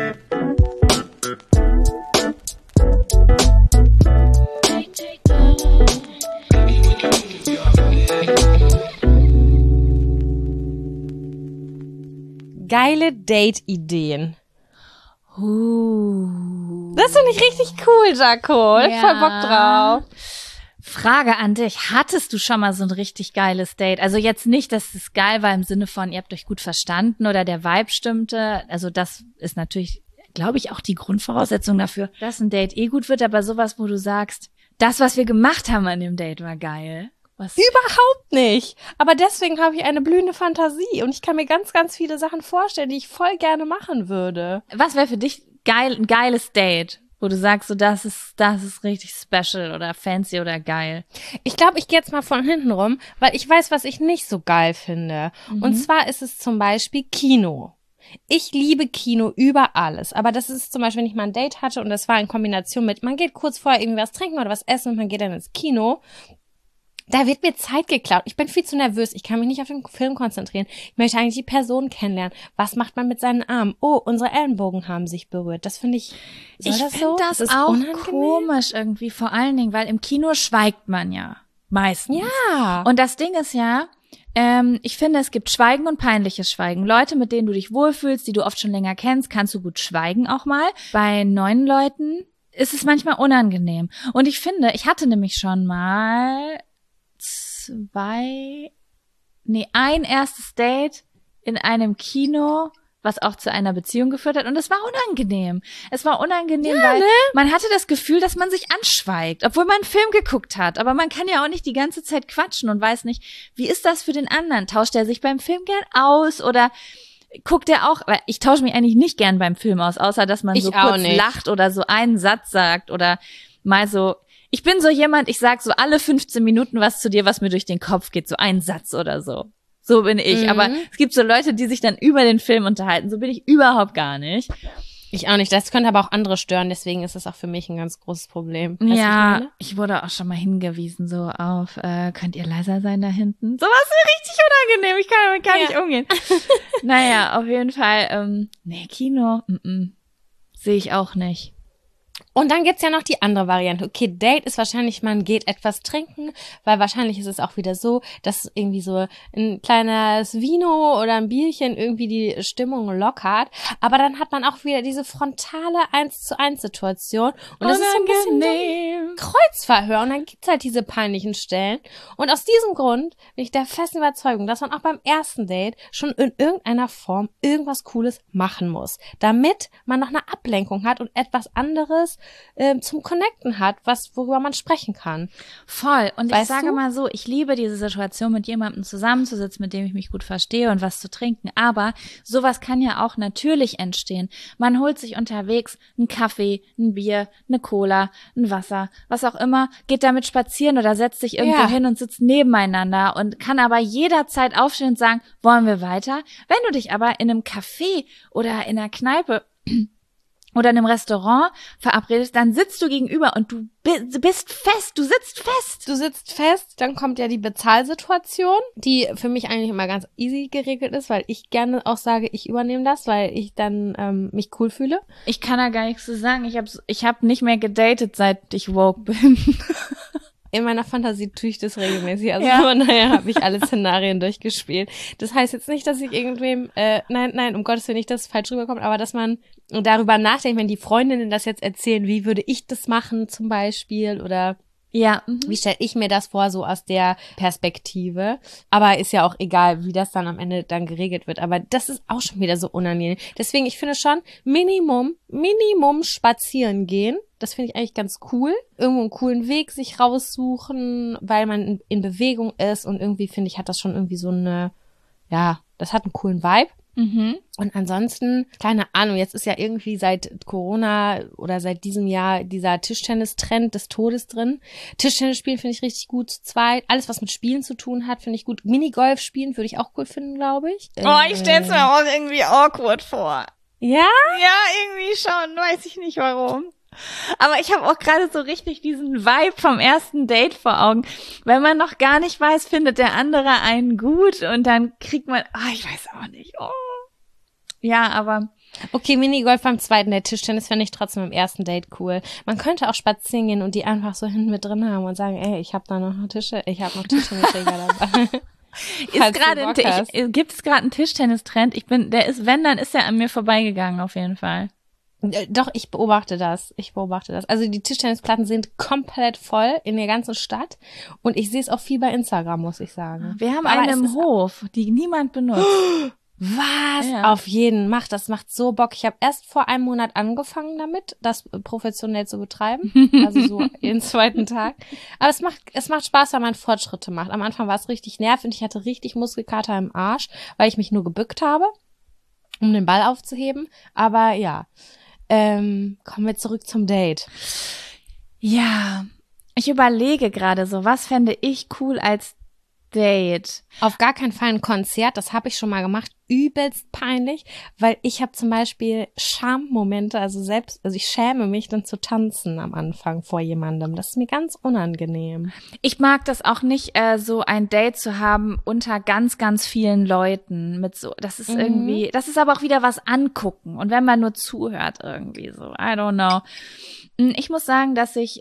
Geile Date-Ideen. Das finde ich richtig cool, Jaco. Ich hab voll Bock drauf. Frage an dich. Hattest du schon mal so ein richtig geiles Date? Also jetzt nicht, dass es geil war im Sinne von, ihr habt euch gut verstanden oder der Vibe stimmte. Also das ist natürlich, glaube ich, auch die Grundvoraussetzung dafür, dass ein Date gut wird. Aber sowas, wo du sagst, das, was wir gemacht haben an dem Date, war geil. Überhaupt nicht. Aber deswegen habe ich eine blühende Fantasie und ich kann mir ganz, ganz viele Sachen vorstellen, die ich voll gerne machen würde. Was wäre für dich ein geiles Date, wo du sagst, so das ist richtig special oder fancy oder geil? Ich glaube, ich gehe jetzt mal von hinten rum, weil ich weiß, was ich nicht so geil finde. Und zwar ist es zum Beispiel Kino. Ich liebe Kino über alles, aber das ist zum Beispiel, wenn ich mal ein Date hatte und das war in Kombination mit, man geht kurz vorher irgendwie was trinken oder was essen und man geht dann ins Kino. Da wird mir Zeit geklaut. Ich bin viel zu nervös. Ich kann mich nicht auf den Film konzentrieren. Ich möchte eigentlich die Person kennenlernen. Was macht man mit seinen Armen? Oh, unsere Ellenbogen haben sich berührt. Das finde ich, ich finde das auch komisch irgendwie. Vor allen Dingen, weil im Kino schweigt man ja. Meistens. Ja. Und das Ding ist ja, ich finde, es gibt Schweigen und peinliches Schweigen. Leute, mit denen du dich wohlfühlst, die du oft schon länger kennst, kannst du gut schweigen auch mal. Bei neuen Leuten ist es manchmal unangenehm. Und ich finde, ich hatte nämlich schon mal ein erstes Date in einem Kino, was auch zu einer Beziehung geführt hat. Und es war unangenehm. Es war unangenehm, weil man hatte das Gefühl, dass man sich anschweigt, obwohl man einen Film geguckt hat. Aber man kann ja auch nicht die ganze Zeit quatschen und weiß nicht, wie ist das für den anderen? Tauscht er sich beim Film gern aus oder guckt er auch? Weil ich tausche mich eigentlich nicht gern beim Film aus, außer dass man so kurz lacht oder so einen Satz sagt oder mal so. Ich bin so jemand, ich sag so alle 15 Minuten was zu dir, was mir durch den Kopf geht, so ein Satz oder so. So bin ich. Aber es gibt so Leute, die sich dann über den Film unterhalten. So bin ich überhaupt gar nicht. Ich auch nicht. Das könnte aber auch andere stören. Deswegen ist es auch für mich ein ganz großes Problem. Weißt ja, ich wurde auch schon mal hingewiesen so auf, könnt ihr leiser sein da hinten? Sowas ist richtig unangenehm. Ich kann damit gar nicht umgehen. Naja, auf jeden Fall, Kino, sehe ich auch nicht. Und dann gibt's ja noch die andere Variante. Okay, Date ist wahrscheinlich, man geht etwas trinken, weil wahrscheinlich ist es auch wieder so, dass irgendwie so ein kleines Vino oder ein Bierchen irgendwie die Stimmung lockert. Aber dann hat man auch wieder diese frontale 1:1 Situation. Und das ist so ein bisschen so Kreuzverhör. Und dann gibt's halt diese peinlichen Stellen. Und aus diesem Grund bin ich der festen Überzeugung, dass man auch beim ersten Date schon in irgendeiner Form irgendwas Cooles machen muss, damit man noch eine Ablenkung hat und etwas anderes zum Connecten hat, worüber man sprechen kann. Voll. Und Weißt ich sage du? mal so, ich liebe diese Situation, mit jemandem zusammenzusitzen, mit dem ich mich gut verstehe und was zu trinken. Aber sowas kann ja auch natürlich entstehen. Man holt sich unterwegs einen Kaffee, ein Bier, eine Cola, ein Wasser, was auch immer, geht damit spazieren oder setzt sich irgendwo hin und sitzt nebeneinander und kann aber jederzeit aufstehen und sagen, wollen wir weiter? Wenn du dich aber in einem Café oder in einer Kneipe oder in einem Restaurant verabredest, dann sitzt du gegenüber und du bist fest, du sitzt fest. Du sitzt fest, dann kommt ja die Bezahlsituation, die für mich eigentlich immer ganz easy geregelt ist, weil ich gerne auch sage, ich übernehme das, weil ich dann mich cool fühle. Ich kann da gar nichts zu sagen. Ich hab nicht mehr gedatet, seit ich woke bin. In meiner Fantasie tue ich das regelmäßig. Also von daher habe ich alle Szenarien durchgespielt. Das heißt jetzt nicht, dass ich irgendwem, nein, um Gottes Willen nicht, dass es falsch rüberkommt, aber dass man darüber nachdenkt, wenn die Freundinnen das jetzt erzählen, wie würde ich das machen zum Beispiel oder wie stelle ich mir das vor, so aus der Perspektive. Aber ist ja auch egal, wie das dann am Ende dann geregelt wird. Aber das ist auch schon wieder so unangenehm. Deswegen, ich finde schon, Minimum spazieren gehen. Das finde ich eigentlich ganz cool. Irgendwo einen coolen Weg sich raussuchen, weil man in Bewegung ist. Und irgendwie, finde ich, hat das schon irgendwie so eine, das hat einen coolen Vibe. Und ansonsten, keine Ahnung, jetzt ist ja irgendwie seit Corona oder seit diesem Jahr dieser Tischtennis-Trend des Todes drin. Tischtennis spielen finde ich richtig gut zu zweit. Alles, was mit Spielen zu tun hat, finde ich gut. Minigolf spielen würde ich auch cool finden, glaube ich. Ich stell's mir auch irgendwie awkward vor. Ja? Ja, irgendwie schon, weiß ich nicht warum. Aber ich habe auch gerade so richtig diesen Vibe vom ersten Date vor Augen. Wenn man noch gar nicht weiß, findet der andere einen gut und dann kriegt man, ich weiß auch nicht. Oh. Ja, aber okay, Minigolf beim zweiten Date, Tischtennis fände ich trotzdem im ersten Date cool. Man könnte auch spazieren gehen und die einfach so hinten mit drin haben und sagen, ey, ich habe da noch Tischtennisschläger dabei. Gibt es gerade einen Tischtennistrend? Wenn, dann ist er an mir vorbeigegangen auf jeden Fall. Doch, ich beobachte das. Also die Tischtennisplatten sind komplett voll in der ganzen Stadt und ich sehe es auch viel bei Instagram, muss ich sagen. Wir haben eine im Hof, die niemand benutzt. Was? Ja. Auf jeden. Das macht so Bock. Ich habe erst vor einem Monat angefangen damit, das professionell zu betreiben. Also so jeden zweiten Tag. Aber es macht Spaß, wenn man Fortschritte macht. Am Anfang war es richtig nervig. Ich hatte richtig Muskelkater im Arsch, weil ich mich nur gebückt habe, um den Ball aufzuheben. Aber ja. Kommen wir zurück zum Date. Ja, ich überlege gerade so, was fände ich cool als Date? Auf gar keinen Fall ein Konzert, das habe ich schon mal gemacht, übelst peinlich, weil ich habe zum Beispiel Schammomente, also ich schäme mich dann zu tanzen am Anfang vor jemandem, das ist mir ganz unangenehm. Ich mag das auch nicht, so ein Date zu haben unter ganz, ganz vielen Leuten mit so, das ist irgendwie, das ist aber auch wieder was angucken und wenn man nur zuhört irgendwie so, I don't know. Ich muss sagen, dass ich,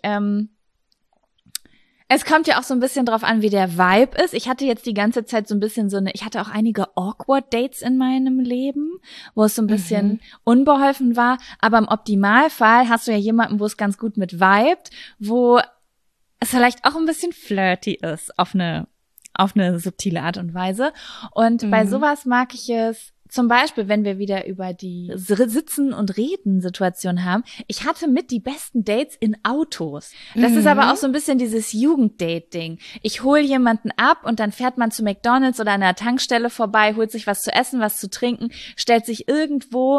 es kommt ja auch so ein bisschen drauf an, wie der Vibe ist. Ich hatte jetzt die ganze Zeit so ein bisschen ich hatte auch einige awkward Dates in meinem Leben, wo es so ein bisschen unbeholfen war. Aber im Optimalfall hast du ja jemanden, wo es ganz gut mit vibet, wo es vielleicht auch ein bisschen flirty ist auf eine subtile Art und Weise. Und bei sowas mag ich es, zum Beispiel, wenn wir wieder über die Sitzen- und Reden-Situation haben. Ich hatte mit die besten Dates in Autos. Das ist aber auch so ein bisschen dieses Jugenddate-Ding. Ich hole jemanden ab und dann fährt man zu McDonald's oder einer Tankstelle vorbei, holt sich was zu essen, was zu trinken, stellt sich irgendwo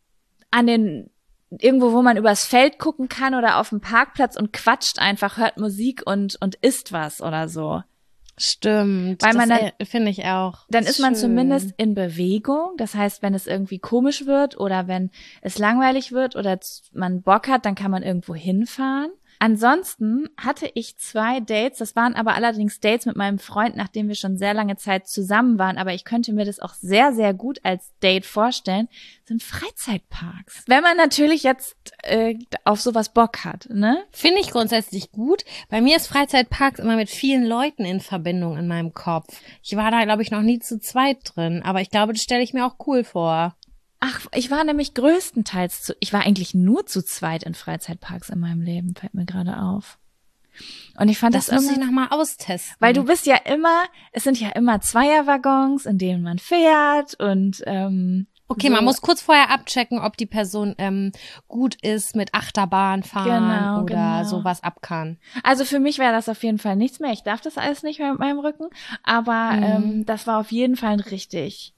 wo man übers Feld gucken kann oder auf dem Parkplatz und quatscht einfach, hört Musik und isst was oder so. Stimmt. Weil man dann, finde ich auch. Dann ist man zumindest in Bewegung. Das heißt, wenn es irgendwie komisch wird oder wenn es langweilig wird oder man Bock hat, dann kann man irgendwo hinfahren. Ansonsten hatte ich 2 Dates, das waren aber allerdings Dates mit meinem Freund, nachdem wir schon sehr lange Zeit zusammen waren, aber ich könnte mir das auch sehr, sehr gut als Date vorstellen, sind Freizeitparks. Wenn man natürlich jetzt auf sowas Bock hat, ne? Finde ich grundsätzlich gut. Bei mir ist Freizeitparks immer mit vielen Leuten in Verbindung in meinem Kopf. Ich war da, glaube ich, noch nie zu zweit drin, aber ich glaube, das stelle ich mir auch cool vor. Ach, ich war nämlich größtenteils ich war eigentlich nur zu zweit in Freizeitparks in meinem Leben, fällt mir gerade auf. Und ich fand das muss immer, ich nochmal austesten. weil du bist ja immer, es sind ja immer Zweierwaggons, in denen man fährt und okay, so. man muss kurz vorher abchecken, ob die Person gut ist mit Achterbahn fahren oder sowas ab kann. Also für mich wäre das auf jeden Fall nichts mehr. Ich darf das alles nicht mehr mit meinem Rücken, aber das war auf jeden Fall ein richtig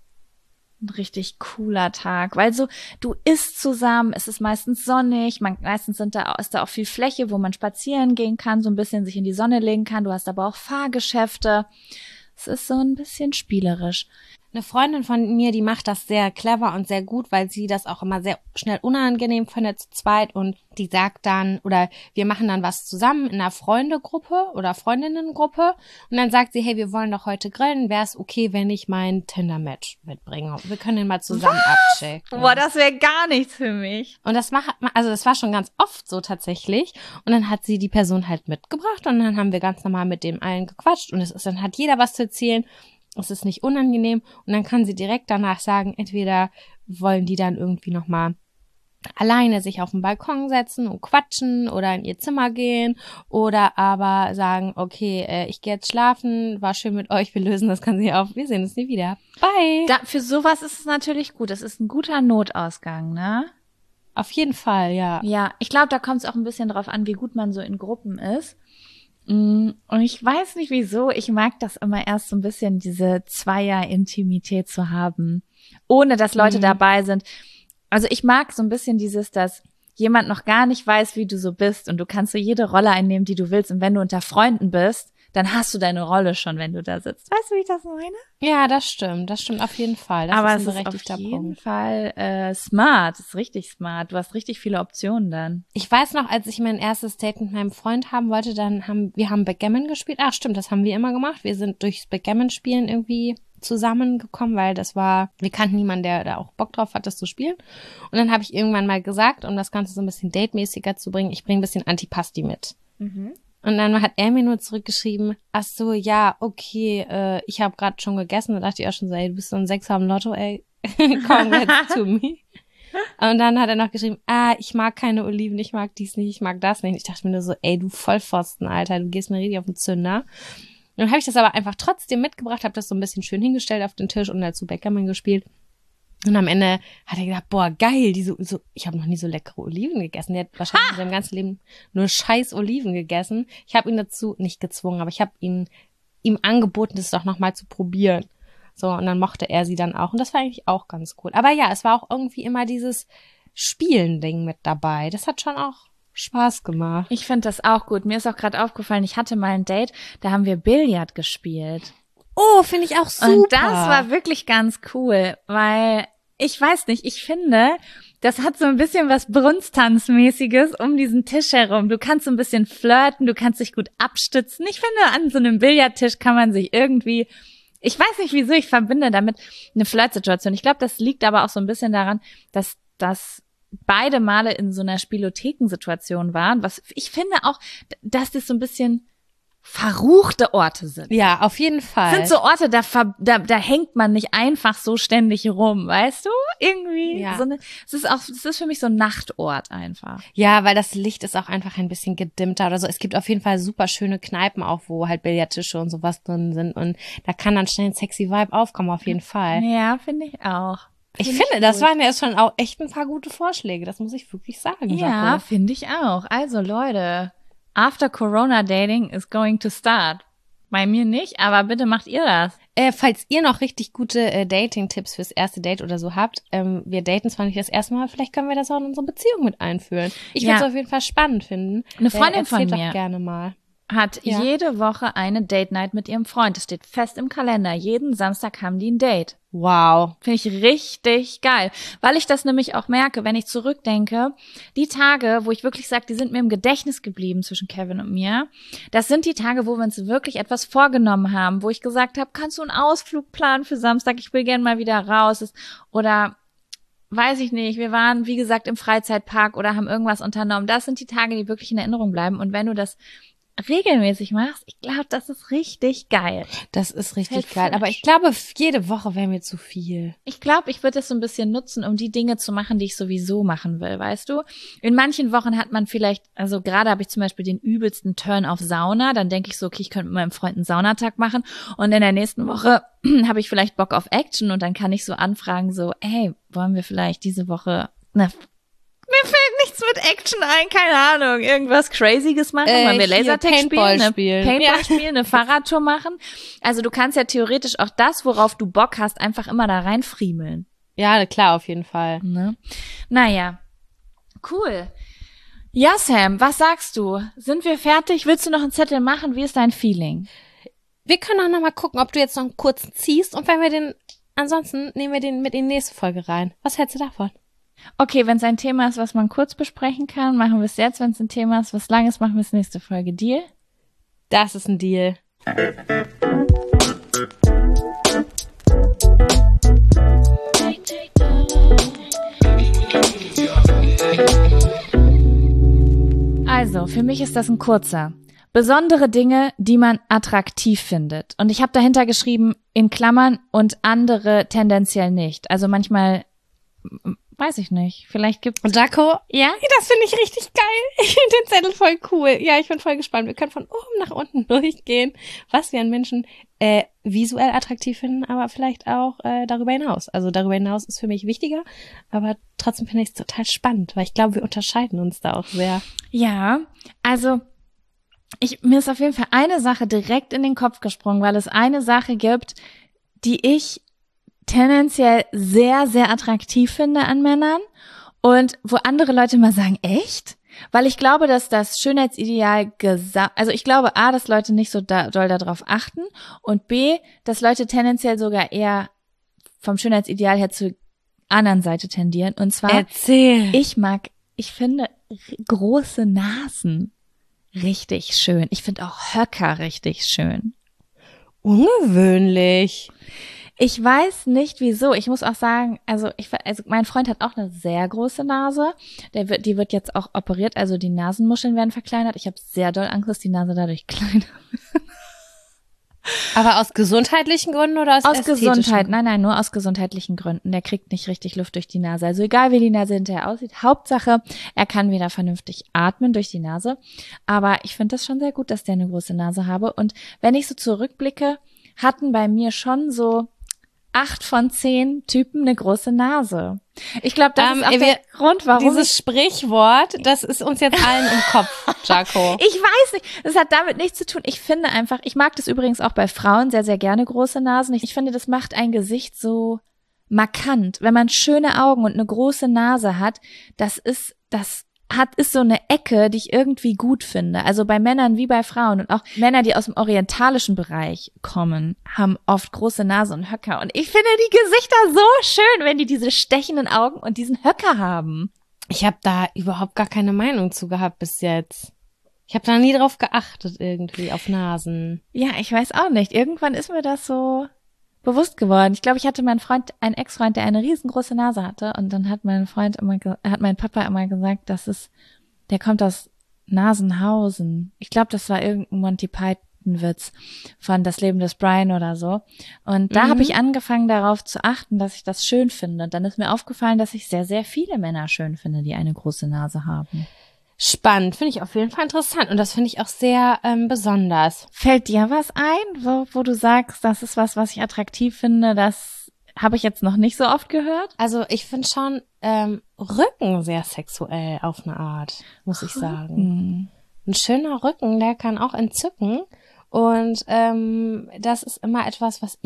cooler Tag, weil so, du isst zusammen, es ist meistens sonnig, meistens ist da auch viel Fläche, wo man spazieren gehen kann, so ein bisschen sich in die Sonne legen kann, du hast aber auch Fahrgeschäfte, es ist so ein bisschen spielerisch. Eine Freundin von mir, die macht das sehr clever und sehr gut, weil sie das auch immer sehr schnell unangenehm findet zu zweit und die sagt dann, oder wir machen dann was zusammen in einer Freundegruppe oder Freundinnengruppe und dann sagt sie, hey, wir wollen doch heute grillen, wäre es okay, wenn ich mein Tinder-Match mitbringe? Wir können den mal zusammen abchecken. Boah, das wäre gar nichts für mich. Und das war schon ganz oft so tatsächlich. Und dann hat sie die Person halt mitgebracht und dann haben wir ganz normal mit dem allen gequatscht und dann hat jeder was zu erzählen. Es ist nicht unangenehm und dann kann sie direkt danach sagen, entweder wollen die dann irgendwie nochmal alleine sich auf den Balkon setzen und quatschen oder in ihr Zimmer gehen oder aber sagen, okay, ich gehe jetzt schlafen, war schön mit euch, wir lösen das Ganze hier auf, wir sehen uns nie wieder. Bye! Für sowas ist es natürlich gut, das ist ein guter Notausgang, ne? Auf jeden Fall, ja. Ja, ich glaube, da kommt es auch ein bisschen drauf an, wie gut man so in Gruppen ist. Und ich weiß nicht wieso, ich mag das immer erst so ein bisschen, diese Zweier-Intimität zu haben, ohne dass Leute dabei sind. Also ich mag so ein bisschen dass jemand noch gar nicht weiß, wie du so bist und du kannst so jede Rolle einnehmen, die du willst. Und wenn du unter Freunden bist, dann hast du deine Rolle schon, wenn du da sitzt. Weißt du, wie ich das meine? Ja, das stimmt auf jeden Fall. Das Aber ist ein es ist berechtigter auf jeden Punkt. Fall smart, das ist richtig smart. Du hast richtig viele Optionen dann. Ich weiß noch, als ich mein erstes Date mit meinem Freund haben wollte, wir haben Backgammon gespielt. Ach stimmt, das haben wir immer gemacht. Wir sind durchs Backgammon-Spielen irgendwie zusammengekommen, weil wir kannten niemanden, der da auch Bock drauf hat, das zu spielen. Und dann habe ich irgendwann mal gesagt, um das Ganze so ein bisschen datemäßiger zu bringen, ich bringe ein bisschen Antipasti mit. Und dann hat er mir nur zurückgeschrieben, ach so, ja, okay, ich habe gerade schon gegessen. Da dachte ich auch schon so, ey, du bist so ein Sechser im Lotto, ey, congrats to me. Und dann hat er noch geschrieben, ich mag keine Oliven, ich mag dies nicht, ich mag das nicht. Ich dachte mir nur so, ey, du Vollpfosten, Alter, du gehst mir richtig auf den Zünder. Und dann habe ich das aber einfach trotzdem mitgebracht, habe das so ein bisschen schön hingestellt auf den Tisch und dazu Backgammon gespielt. Und am Ende hat er gedacht, boah, geil, ich habe noch nie so leckere Oliven gegessen. Der hat wahrscheinlich in seinem ganzen Leben nur scheiß Oliven gegessen. Ich habe ihn dazu nicht gezwungen, aber ich habe ihm angeboten, das doch nochmal zu probieren. So, und dann mochte er sie dann auch. Und das war eigentlich auch ganz cool. Aber ja, es war auch irgendwie immer dieses Spielen-Ding mit dabei. Das hat schon auch Spaß gemacht. Ich finde das auch gut. Mir ist auch gerade aufgefallen, ich hatte mal ein Date, da haben wir Billard gespielt. Oh, finde ich auch super. Und das war wirklich ganz cool, weil ich weiß nicht, ich finde, das hat so ein bisschen was Brunsttanzmäßiges um diesen Tisch herum. Du kannst so ein bisschen flirten, du kannst dich gut abstützen. Ich finde, an so einem Billardtisch kann man sich irgendwie, ich weiß nicht wieso, ich verbinde damit eine Flirtsituation. Ich glaube, das liegt aber auch so ein bisschen daran, dass beide Male in so einer Spielothekensituation waren. Was ich finde auch, dass das so ein bisschen verruchte Orte sind. Ja, auf jeden Fall. Sind so Orte, da hängt man nicht einfach so ständig rum, weißt du? Irgendwie. Ja. Es ist für mich so ein Nachtort einfach. Ja, weil das Licht ist auch einfach ein bisschen gedimmter oder so. Es gibt auf jeden Fall super schöne Kneipen auch, wo halt Billardtische und sowas drin sind und da kann dann schnell ein sexy Vibe aufkommen, auf jeden Fall. Ja, finde ich auch. Ich finde, das waren ja schon auch echt ein paar gute Vorschläge, das muss ich wirklich sagen. Ja, finde ich auch. Also Leute, After Corona Dating is going to start. Bei mir nicht, aber bitte macht ihr das. Falls ihr noch richtig gute Dating-Tipps fürs erste Date oder so habt, wir daten zwar nicht das erste Mal, vielleicht können wir das auch in unsere Beziehung mit einführen. Ich würde es auf jeden Fall spannend finden. Eine Freundin von Erzählt mir. doch gerne mal. hat jede Woche eine Date Night mit ihrem Freund. Das steht fest im Kalender. Jeden Samstag haben die ein Date. Wow. Finde ich richtig geil. Weil ich das nämlich auch merke, wenn ich zurückdenke, die Tage, wo ich wirklich sage, die sind mir im Gedächtnis geblieben zwischen Kevin und mir, das sind die Tage, wo wir uns wirklich etwas vorgenommen haben, wo ich gesagt habe, kannst du einen Ausflug planen für Samstag? Ich will gerne mal wieder raus. Oder weiß ich nicht, wir waren, wie gesagt, im Freizeitpark oder haben irgendwas unternommen. Das sind die Tage, die wirklich in Erinnerung bleiben. Und wenn du das regelmäßig machst, ich glaube, das ist richtig geil. Das ist richtig geil. Aber ich glaube, jede Woche wäre mir zu viel. Ich glaube, ich würde das so ein bisschen nutzen, um die Dinge zu machen, die ich sowieso machen will, weißt du? In manchen Wochen hat man vielleicht, also gerade habe ich zum Beispiel den übelsten Turn auf Sauna, dann denke ich so, okay, ich könnte mit meinem Freund einen Saunatag machen und in der nächsten Woche habe ich vielleicht Bock auf Action und dann kann ich so anfragen, so, hey, wollen wir vielleicht diese Woche mir fällt nichts mit Action ein, keine Ahnung. Irgendwas Crazyes machen, wollen wir Lasertag spielen, Paintball spielen, eine Fahrradtour machen. Also du kannst ja theoretisch auch das, worauf du Bock hast, einfach immer da reinfriemeln. Ja, klar, auf jeden Fall. Ne? Naja, cool. Ja, Sam, was sagst du? Sind wir fertig? Willst du noch einen Zettel machen? Wie ist dein Feeling? Wir können auch noch mal gucken, ob du jetzt noch einen kurzen ziehst und wenn wir ansonsten nehmen wir den mit in die nächste Folge rein. Was hältst du davon? Okay, wenn es ein Thema ist, was man kurz besprechen kann, machen wir es jetzt. Wenn es ein Thema ist, was lang ist, machen wir es nächste Folge. Deal? Das ist ein Deal. Also, für mich ist das ein kurzer. Besondere Dinge, die man attraktiv findet. Und ich habe dahinter geschrieben, in Klammern und andere tendenziell nicht. Also manchmal, weiß ich nicht, vielleicht gibt's... Und Jaco? Ja? Das finde ich richtig geil. Ich finde den Zettel voll cool. Ja, ich bin voll gespannt. Wir können von oben nach unten durchgehen, was wir an Menschen visuell attraktiv finden, aber vielleicht auch darüber hinaus. Also darüber hinaus ist für mich wichtiger, aber trotzdem finde ich es total spannend, weil ich glaube, wir unterscheiden uns da auch sehr. Ja, also... mir ist auf jeden Fall eine Sache direkt in den Kopf gesprungen, weil es eine Sache gibt, die ich tendenziell sehr, sehr attraktiv finde an Männern und wo andere Leute mal sagen, echt? Weil ich glaube, dass das Schönheitsideal also ich glaube A, dass Leute nicht so doll darauf achten und B, dass Leute tendenziell sogar eher vom Schönheitsideal her zur anderen Seite tendieren und zwar, Erzähl. Ich finde große Nasen richtig schön. Ich finde auch Höcker richtig schön. Ungewöhnlich. Ich weiß nicht wieso. Ich muss auch sagen, also mein Freund hat auch eine sehr große Nase. Die wird jetzt auch operiert, also die Nasenmuscheln werden verkleinert. Ich habe sehr doll Angst, dass die Nase dadurch kleiner wird. Aber aus gesundheitlichen Gründen oder aus Gesundheit? Nein, nur aus gesundheitlichen Gründen. Der kriegt nicht richtig Luft durch die Nase. Also egal, wie die Nase hinterher aussieht. Hauptsache, er kann wieder vernünftig atmen durch die Nase. Aber ich finde das schon sehr gut, dass der eine große Nase habe. Und wenn ich so zurückblicke, hatten bei mir schon so 8 von 10 Typen eine große Nase. Ich glaube, das ist auch der Grund, warum dieses Sprichwort, das ist uns jetzt allen im Kopf, Jaco. Ich weiß nicht, das hat damit nichts zu tun. Ich finde einfach, ich mag das übrigens auch bei Frauen sehr, sehr gerne, große Nasen. Ich finde, das macht ein Gesicht so markant. Wenn man schöne Augen und eine große Nase hat, ist so eine Ecke, die ich irgendwie gut finde. Also bei Männern wie bei Frauen und auch Männer, die aus dem orientalischen Bereich kommen, haben oft große Nase und Höcker. Und ich finde die Gesichter so schön, wenn die diese stechenden Augen und diesen Höcker haben. Ich habe da überhaupt gar keine Meinung zu gehabt bis jetzt. Ich habe da nie drauf geachtet irgendwie, auf Nasen. Ja, ich weiß auch nicht. Irgendwann ist mir das so bewusst geworden. Ich glaube, ich hatte einen Ex-Freund, der eine riesengroße Nase hatte und dann hat mein Papa immer gesagt, der kommt aus Nasenhausen. Ich glaube, das war irgendein Monty Python-Witz von Das Leben des Brian oder so. Und da habe ich angefangen, darauf zu achten, dass ich das schön finde. Und dann ist mir aufgefallen, dass ich sehr, sehr viele Männer schön finde, die eine große Nase haben. Spannend, finde ich auf jeden Fall interessant und das finde ich auch sehr besonders. Fällt dir was ein, wo du sagst, das ist was ich attraktiv finde, das habe ich jetzt noch nicht so oft gehört? Also ich finde schon Rücken sehr sexuell auf eine Art, muss ich sagen. Ein schöner Rücken, der kann auch entzücken und das ist immer etwas, was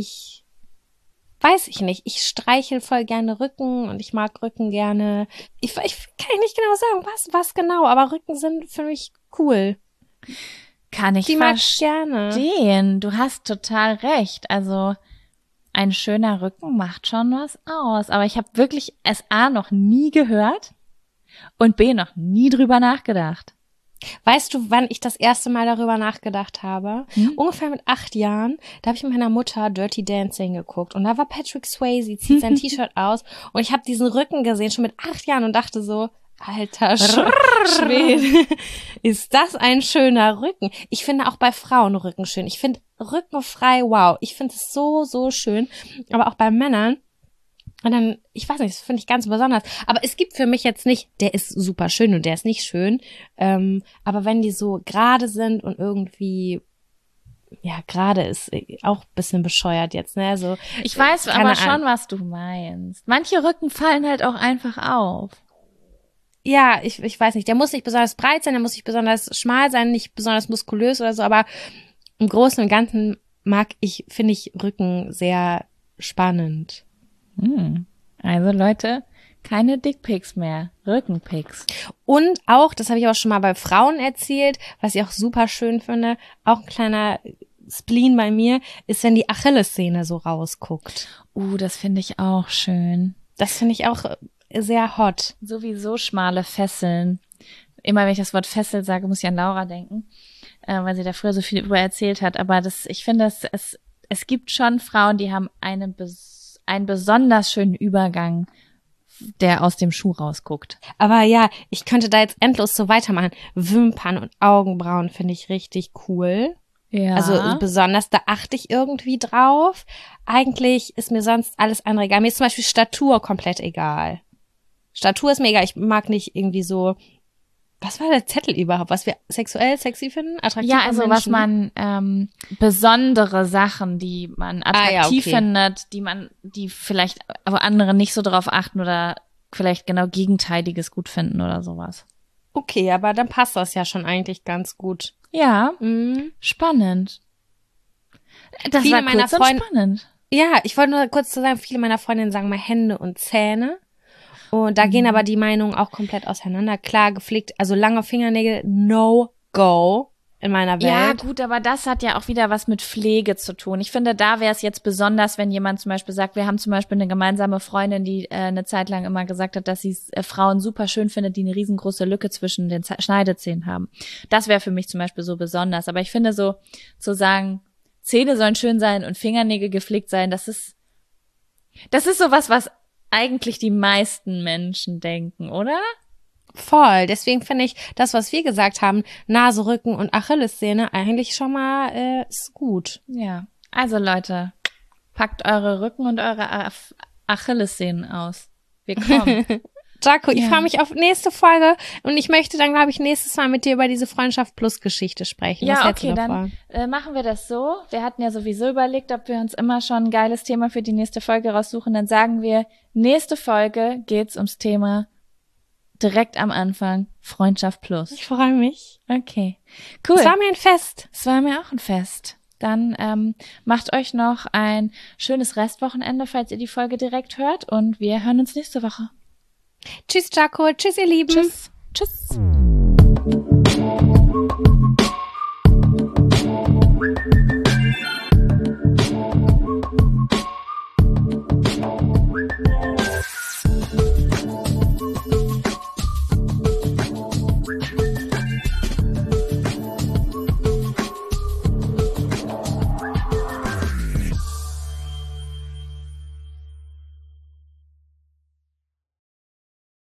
weiß ich nicht. Ich streichel voll gerne Rücken und ich mag Rücken gerne. Ich kann nicht genau sagen, was genau, aber Rücken sind für mich cool. Kann ich Die mag ich gerne. verstehen. Du hast total recht. Also ein schöner Rücken macht schon was aus. Aber ich habe wirklich es A noch nie gehört und B noch nie drüber nachgedacht. Weißt du, wann ich das erste Mal darüber nachgedacht habe? Ungefähr mit 8 Jahren. Da habe ich mit meiner Mutter Dirty Dancing geguckt. Und da war Patrick Swayze, zieht sein T-Shirt aus. Und ich habe diesen Rücken gesehen, schon mit 8 Jahren und dachte so, alter Schwede, ist das ein schöner Rücken. Ich finde auch bei Frauen Rücken schön. Ich finde Rücken frei, wow. Ich finde es so, so schön. Aber auch bei Männern. Und dann, ich weiß nicht, das finde ich ganz besonders. Aber es gibt für mich jetzt nicht, der ist super schön und der ist nicht schön. Aber wenn die so gerade sind und irgendwie, ja, gerade ist auch ein bisschen bescheuert jetzt, ne? So, Ich weiß aber schon, was du meinst. Manche Rücken fallen halt auch einfach auf. Ja, ich weiß nicht, der muss nicht besonders breit sein, der muss nicht besonders schmal sein, nicht besonders muskulös oder so, aber im Großen und Ganzen finde ich Rücken sehr spannend. Also Leute, keine Dickpics mehr, Rückenpics. Und auch, das habe ich auch schon mal bei Frauen erzählt, was ich auch super schön finde, auch ein kleiner Spleen bei mir, ist, wenn die Achillessehne so rausguckt. Das finde ich auch schön. Das finde ich auch sehr hot. Sowieso schmale Fesseln. Immer wenn ich das Wort Fessel sage, muss ich an Laura denken, weil sie da früher so viel über erzählt hat. Aber ich finde, es gibt schon Frauen, die haben einen besonders schönen Übergang, der aus dem Schuh rausguckt. Aber ja, ich könnte da jetzt endlos so weitermachen. Wimpern und Augenbrauen finde ich richtig cool. Ja. Also besonders, da achte ich irgendwie drauf. Eigentlich ist mir sonst alles andere egal. Mir ist zum Beispiel Statur komplett egal. Statur ist mir egal. Ich mag nicht irgendwie so, was war der Zettel überhaupt? Was wir sexuell sexy finden? Attraktiv Ja, also an was Menschen? man, besondere Sachen, die man attraktiv okay. findet, die vielleicht aber andere nicht so drauf achten oder vielleicht genau Gegenteiliges gut finden oder sowas. Okay, aber dann passt das ja schon eigentlich ganz gut. Ja, spannend. Das Viele war meiner kurz und Freunde- spannend. Ja, ich wollte nur kurz zu sagen, viele meiner Freundinnen sagen mal Hände und Zähne. Und da gehen aber die Meinungen auch komplett auseinander. Klar, gepflegt, also lange Fingernägel, no go in meiner Welt. Ja, gut, aber das hat ja auch wieder was mit Pflege zu tun. Ich finde, da wäre es jetzt besonders, wenn jemand zum Beispiel sagt, wir haben zum Beispiel eine gemeinsame Freundin, die eine Zeit lang immer gesagt hat, dass sie Frauen super schön findet, die eine riesengroße Lücke zwischen den Schneidezähnen haben. Das wäre für mich zum Beispiel so besonders. Aber ich finde so, zu sagen, Zähne sollen schön sein und Fingernägel gepflegt sein, das ist sowas, was eigentlich die meisten Menschen denken, oder? Voll. Deswegen finde ich das, was wir gesagt haben, Nase, Rücken und Achillessehne eigentlich schon mal ist gut. Ja. Also Leute, packt eure Rücken und eure Achillessehnen aus. Wir kommen. Jaco, ich Ja. freue mich auf nächste Folge und ich möchte dann, glaube ich, nächstes Mal mit dir über diese Freundschaft plus Geschichte sprechen. Was Ja, hältst du okay, davon? dann machen wir das so. Wir hatten ja sowieso überlegt, ob wir uns immer schon ein geiles Thema für die nächste Folge raussuchen. Dann sagen wir, nächste Folge geht's ums Thema direkt am Anfang Freundschaft plus. Ich freue mich. Okay, cool. Es war mir ein Fest. Es war mir auch ein Fest. Dann macht euch noch ein schönes Restwochenende, falls ihr die Folge direkt hört. Und wir hören uns nächste Woche. Tschüss, Jaco. Tschüss, ihr Lieben. Tschüss. Tschüss.